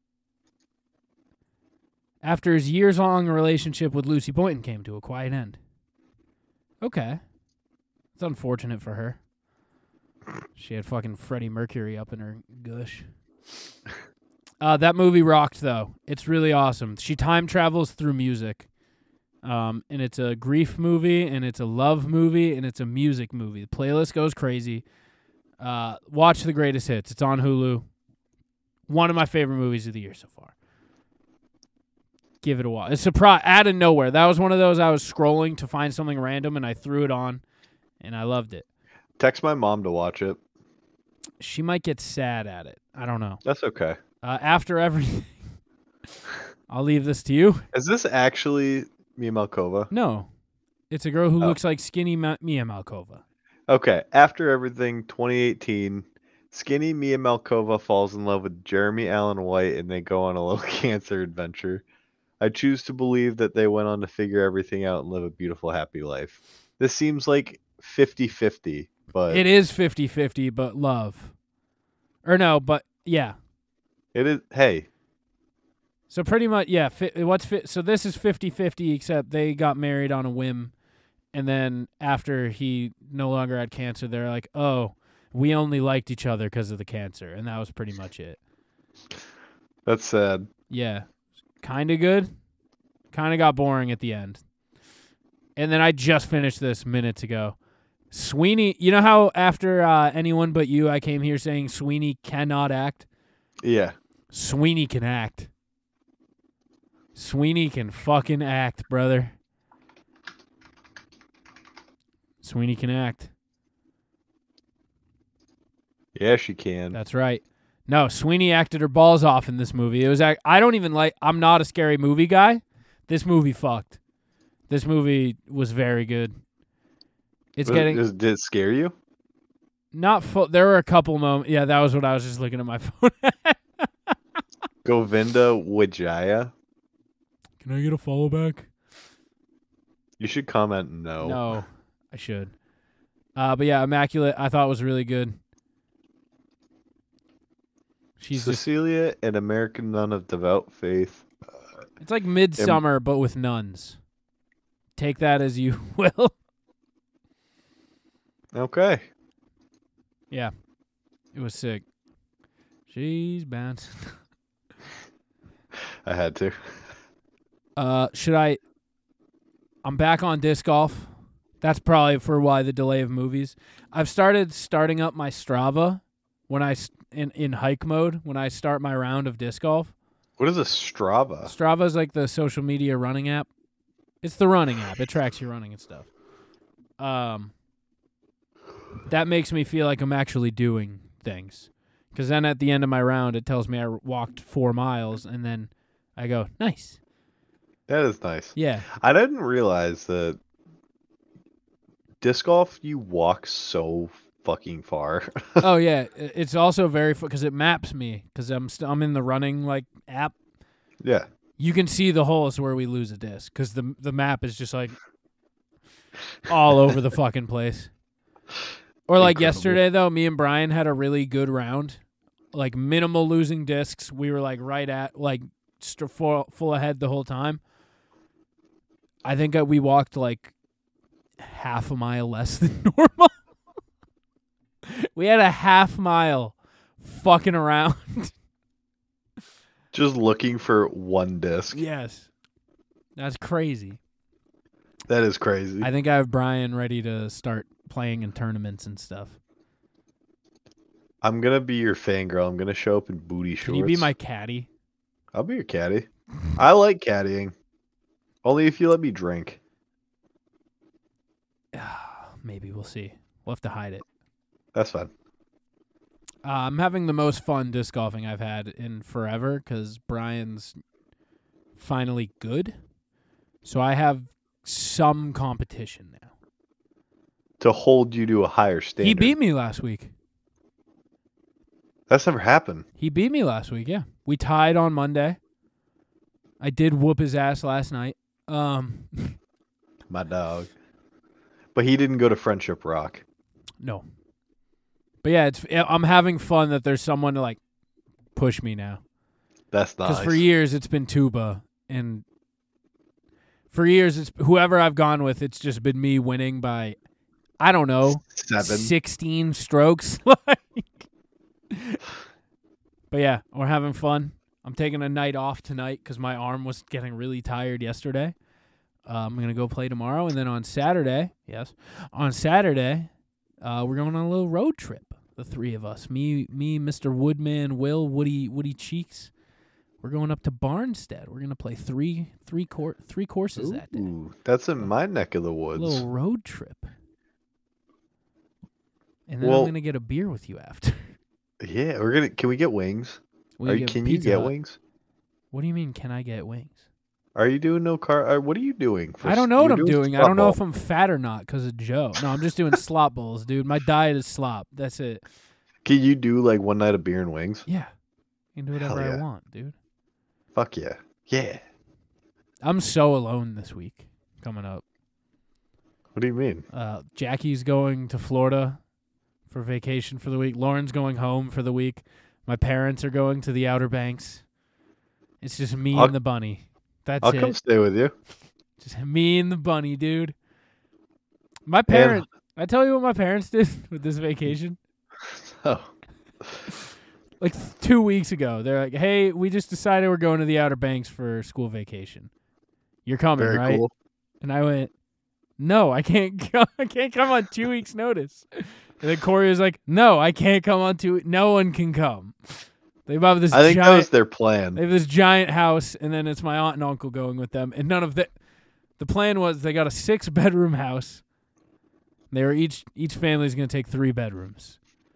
Speaker 2: After his years-long relationship with Lucy Boynton came to a quiet end. Okay. It's unfortunate for her. She had fucking Freddie Mercury up in her gush. That movie rocked, though. It's really awesome. She time travels through music. And it's a grief movie, and it's a love movie, and it's a music movie. The playlist goes crazy. Watch The Greatest Hits. It's on Hulu. One of my favorite movies of the year so far. give it a watch. It's surprise out of nowhere. That was one of those I was scrolling to find something random, and I threw it on, and I loved it.
Speaker 1: Text my mom to watch it.
Speaker 2: She might get sad at it. I don't know.
Speaker 1: That's okay.
Speaker 2: After everything, I'll leave this to you.
Speaker 1: Is this actually Mia Malkova?
Speaker 2: No, it's a girl who looks like skinny Mia Malkova.
Speaker 1: Okay. After everything, 2018, skinny Mia Malkova falls in love with Jeremy Allen White, and they go on a little cancer adventure. I choose to believe that they went on to figure everything out and live a beautiful, happy life. This seems like 50-50, but
Speaker 2: It is 50-50, but love. Or no, but yeah.
Speaker 1: it is. Hey,
Speaker 2: So pretty much, yeah. So this is 50-50, except they got married on a whim, and then after he no longer had cancer, they're like, "Oh, we only liked each other because of the cancer," and that was pretty much it.
Speaker 1: that's sad.
Speaker 2: Yeah, kind of good. Kind of got boring at the end. And then I just finished this minutes ago. Sweeney, you know how after Anyone But You, I came here saying Sweeney cannot act?
Speaker 1: Yeah.
Speaker 2: Sweeney can act. Sweeney can fucking act, brother. Sweeney can act.
Speaker 1: Yeah, she can.
Speaker 2: That's right. No, Sweeney acted her balls off in this movie. It was I don't even like. I'm not a scary movie guy. This movie fucked. This movie was very good. It's getting
Speaker 1: Did it scare you?
Speaker 2: not full. There were a couple moments. Yeah, that was what I was just looking at my phone.
Speaker 1: Govinda Wijaya.
Speaker 2: Can I get a follow back?
Speaker 1: You should comment no.
Speaker 2: No, I should. But yeah, Immaculate. I thought was really good. She's just,
Speaker 1: Cecilia, an American nun of devout faith.
Speaker 2: it's like Midsummer, but with nuns. Take that as you will.
Speaker 1: Okay.
Speaker 2: Yeah, it was sick. She's bouncing.
Speaker 1: I had to.
Speaker 2: Should I? I'm back on disc golf. That's probably for why the delay of movies. I've starting up my Strava when in hike mode when I start my round of disc golf.
Speaker 1: What is a Strava?
Speaker 2: Strava is like the social media running app. It's the running app. It tracks your running and stuff. That makes me feel like I'm actually doing things. Because then at the end of my round, it tells me I walked 4 miles, and then I go, nice.
Speaker 1: That is nice.
Speaker 2: Yeah.
Speaker 1: I didn't realize that disc golf, you walk so fucking far.
Speaker 2: Oh, yeah. It's also very because it maps me because I'm in the running like app.
Speaker 1: Yeah.
Speaker 2: You can see the holes where we lose a disc because the map is just like all over the fucking place. Or like
Speaker 1: Incredible.
Speaker 2: yesterday, though, me and Brian had a really good round. Like minimal losing discs. We were like right at like full ahead the whole time. I think we walked like half a mile less than normal. We had a half mile fucking around.
Speaker 1: Just looking for one disc.
Speaker 2: Yes. That's crazy.
Speaker 1: That is crazy.
Speaker 2: I think I have Brian ready to start playing in tournaments and stuff.
Speaker 1: I'm going to be your fangirl. I'm going to show up in booty shorts.
Speaker 2: Can you be my caddy?
Speaker 1: I'll be your caddy. I like caddying. Only if you let me drink.
Speaker 2: Maybe we'll see. We'll have to hide it.
Speaker 1: That's fine.
Speaker 2: I'm having the most fun disc golfing I've had in forever because Brian's finally good. So I have some competition now.
Speaker 1: To hold you to a higher standard.
Speaker 2: He beat me last week.
Speaker 1: That's never happened.
Speaker 2: He beat me last week, yeah. We tied on Monday. I did whoop his ass last night.
Speaker 1: My dog. But he didn't go to Friendship Rock.
Speaker 2: No. But yeah, I'm having fun that there's someone to like push me now.
Speaker 1: That's nice.
Speaker 2: Because for years it's been Tuba, and for years it's whoever I've gone with. It's just been me winning by, I don't know, 16 strokes. But yeah, we're having fun. I'm taking a night off tonight because my arm was getting really tired yesterday. I'm gonna go play tomorrow, and then on Saturday, we're going on a little road trip. The three of us, me, Mr. Woodman, Will, Woody Cheeks. We're going up to Barnstead. We're gonna play three courses that day.
Speaker 1: Ooh, that's in my neck of the
Speaker 2: A
Speaker 1: woods.
Speaker 2: little road trip. And then
Speaker 1: Well-
Speaker 2: I'm gonna get a beer with you after.
Speaker 1: Yeah, we're gonna. Can we get wings? Can you
Speaker 2: Pizza
Speaker 1: get
Speaker 2: Hut.
Speaker 1: wings?
Speaker 2: What do you mean? Can I get wings?
Speaker 1: Are you doing no car? What are you doing?
Speaker 2: I don't know what
Speaker 1: you're
Speaker 2: I'm doing. I
Speaker 1: slop
Speaker 2: don't know
Speaker 1: ball.
Speaker 2: if I'm fat or not because of Joe. No, I'm just doing slop bowls, dude. My diet is slop. That's it.
Speaker 1: Can you do like one night of beer and wings?
Speaker 2: Yeah. You can do whatever
Speaker 1: Hell
Speaker 2: I
Speaker 1: yeah.
Speaker 2: want, dude.
Speaker 1: Fuck yeah. Yeah.
Speaker 2: I'm so alone this week coming up.
Speaker 1: What do you mean?
Speaker 2: Jackie's going to Florida for vacation for the week. Lauren's going home for the week. My parents are going to the Outer Banks. It's just me
Speaker 1: I'll-
Speaker 2: and the bunny. That's
Speaker 1: I'll
Speaker 2: it.
Speaker 1: come stay with you.
Speaker 2: Just me and the bunny, dude. My parents. I tell you what my parents did with this vacation.
Speaker 1: Oh.
Speaker 2: Like 2 weeks ago, they're like, "Hey, we just decided we're going to the Outer Banks for school vacation. You're coming,
Speaker 1: Very
Speaker 2: right?"
Speaker 1: cool.
Speaker 2: And I went, "No, I can't come. I can't come on 2 weeks' notice." And then Corey was like, "No, I can't come on 2. No one can come." They have this
Speaker 1: I think that
Speaker 2: giant.
Speaker 1: was their plan.
Speaker 2: They have this giant house, and then it's my aunt and uncle going with them, and none of the. The plan was they got a 6-bedroom house. They were each family's going to take 3 bedrooms.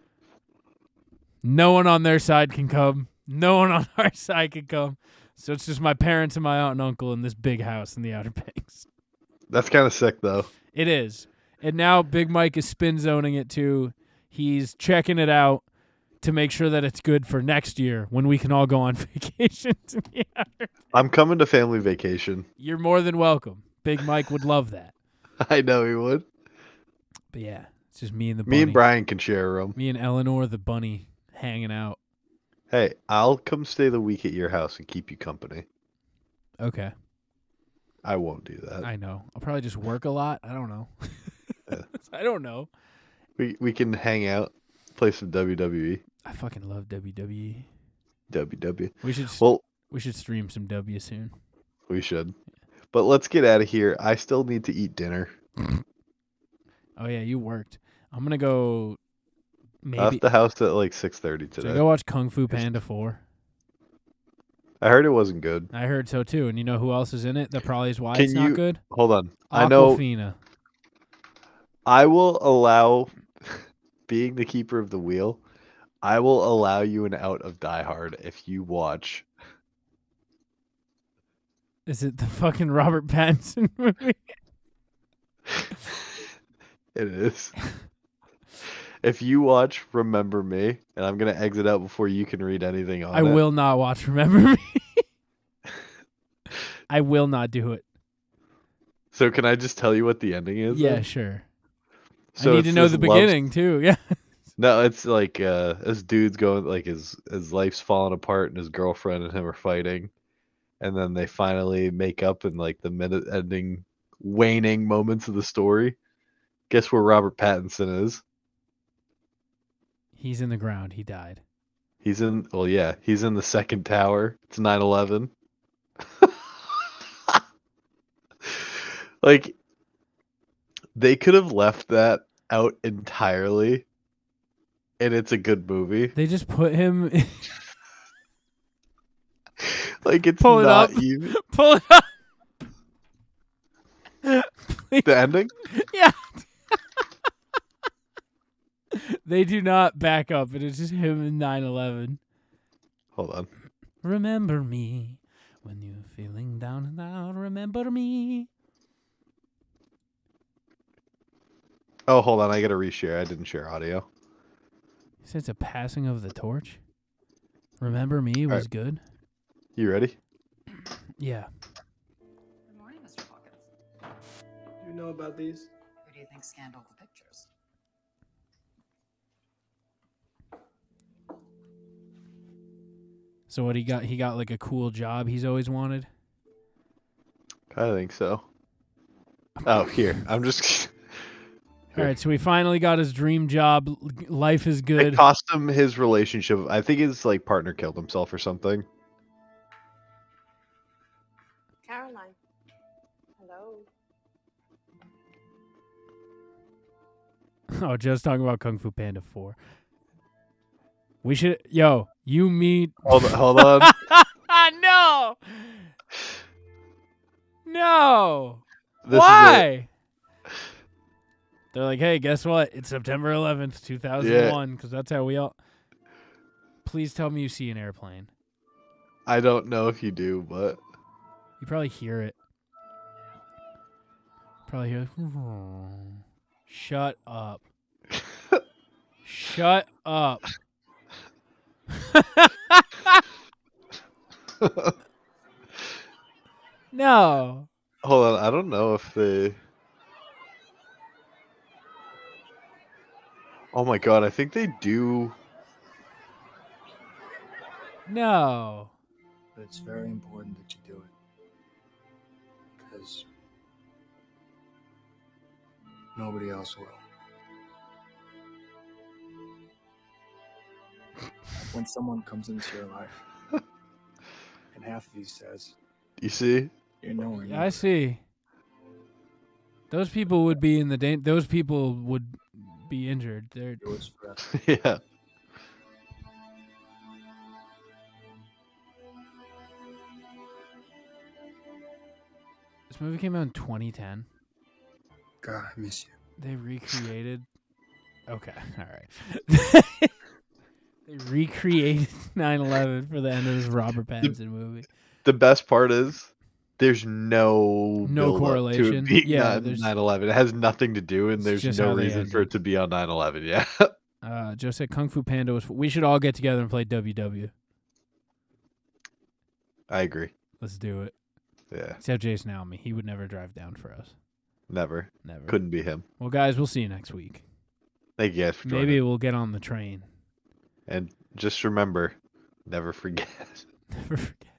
Speaker 2: No one on their side can come. No one on our side can come. So it's just my parents and my aunt and uncle in this big house in the Outer Banks.
Speaker 1: That's kind of sick though.
Speaker 2: It is. And now Big Mike is spin zoning it too. He's checking it out to make sure that it's good for next year when we can all go on vacations in the Outer.
Speaker 1: I'm coming to family vacation.
Speaker 2: You're more than welcome. Big Mike would love that.
Speaker 1: I know he would.
Speaker 2: But yeah, it's just me and the bunny.
Speaker 1: Me and Brian can share a room.
Speaker 2: Me and Eleanor the bunny hanging out.
Speaker 1: Hey, I'll come stay the week at your house and keep you company.
Speaker 2: Okay.
Speaker 1: I won't do that.
Speaker 2: I know. I'll probably just work a lot. I don't know.
Speaker 1: Yeah.
Speaker 2: I don't know.
Speaker 1: We can hang out, play some WWE.
Speaker 2: I fucking love WWE.
Speaker 1: WWE.
Speaker 2: We
Speaker 1: Well,
Speaker 2: should stream some W soon.
Speaker 1: we should. But let's get out of here. I still need to eat dinner.
Speaker 2: Oh yeah, you worked. I'm gonna go.
Speaker 1: I left
Speaker 2: Maybe
Speaker 1: the house at like 6:30
Speaker 2: should I
Speaker 1: today.
Speaker 2: go watch Kung Fu Panda 4?
Speaker 1: I heard it wasn't good.
Speaker 2: I heard so too. And you know who else is in it? That probably is why
Speaker 1: Can
Speaker 2: it's not
Speaker 1: you-
Speaker 2: good.
Speaker 1: Hold on. I know
Speaker 2: Aquafina.
Speaker 1: I will allow, being the keeper of the wheel, I will allow you an out of Die Hard if you watch.
Speaker 2: Is it the fucking Robert Pattinson movie?
Speaker 1: It is. If you watch Remember Me, and I'm going to exit out before you can read anything on
Speaker 2: I
Speaker 1: it.
Speaker 2: will not watch Remember Me. I will not do it.
Speaker 1: So can I just tell you what the ending is?
Speaker 2: Yeah,
Speaker 1: then?
Speaker 2: sure.
Speaker 1: So
Speaker 2: I need
Speaker 1: it's
Speaker 2: to know
Speaker 1: this
Speaker 2: the
Speaker 1: love-
Speaker 2: beginning too. Yeah.
Speaker 1: No, it's like this dude's going, like his life's falling apart and his girlfriend and him are fighting. And then they finally make up in like the minute ending waning moments of the story. Guess where Robert Pattinson is?
Speaker 2: He's in the ground. He died.
Speaker 1: He's in the second tower. It's 9/11. Like they could have left that out entirely and it's a good movie.
Speaker 2: They just put him.
Speaker 1: Like it's
Speaker 2: Pull it
Speaker 1: not
Speaker 2: up.
Speaker 1: even
Speaker 2: Pull it up.
Speaker 1: the ending.
Speaker 2: Yeah. They do not back up. It is just him in 9/11.
Speaker 1: Hold on.
Speaker 2: Remember me when you're feeling down and out. Remember me.
Speaker 1: Oh, hold on. I gotta reshare. I didn't share audio.
Speaker 2: He said it's a passing of the torch. Remember me was
Speaker 1: right.
Speaker 2: good.
Speaker 1: You ready?
Speaker 2: Yeah.
Speaker 7: Good morning, Mr. Hawkins.
Speaker 4: Do you know about these?
Speaker 7: Who do you think scanned all the pictures?
Speaker 2: So what he got? He got like a cool job he's always wanted.
Speaker 1: I think so. Oh, here. I'm just.
Speaker 2: All right, so he finally got his dream job. Life is
Speaker 1: It
Speaker 2: good.
Speaker 1: cost him his relationship. I think his like partner killed himself or something.
Speaker 8: Caroline. Hello.
Speaker 2: Oh, just talking about Kung Fu Panda 4. We should, you meet.
Speaker 1: Hold on.
Speaker 2: No. No.
Speaker 1: This is
Speaker 2: Why? They're like, hey, guess what? It's September 11th, 2001, because that's how we all. Please tell me you see an airplane.
Speaker 1: I don't know if you do, but
Speaker 2: You probably hear it. Probably hear. Shut up. Shut up. No.
Speaker 1: hold on. I don't know if they. Oh my god, I think they do.
Speaker 2: No.
Speaker 9: But it's very important that you do it. Because nobody else will. When someone comes into your life and half of you says,
Speaker 1: You see?
Speaker 9: you're nowhere near.
Speaker 2: I see. Those people would be in the those people would be injured. They're
Speaker 9: yours forever.
Speaker 1: Yeah.
Speaker 2: This movie came out in 2010.
Speaker 9: God, I miss you.
Speaker 2: They recreated. Okay, all right. They recreated 9/11 for the end of this Robert Pattinson movie.
Speaker 1: The best part is there's no build-up to
Speaker 2: correlation.
Speaker 1: it being
Speaker 2: Yeah,
Speaker 1: 9/11. It has nothing to do, and
Speaker 2: It's
Speaker 1: there's
Speaker 2: just
Speaker 1: no
Speaker 2: how they
Speaker 1: reason for
Speaker 2: ended.
Speaker 1: it to be on 9/11. Yeah.
Speaker 2: Joe said Kung Fu Panda was. We should all get together and play WW.
Speaker 1: I agree.
Speaker 2: Let's do it.
Speaker 1: Yeah.
Speaker 2: Except Jason Alme. He would never drive down for us.
Speaker 1: Never.
Speaker 2: Never.
Speaker 1: Couldn't be him.
Speaker 2: Well, guys, we'll see you next week.
Speaker 1: Thank you guys for joining.
Speaker 2: Maybe we'll get on the train.
Speaker 1: And just remember, never forget.
Speaker 2: Never forget.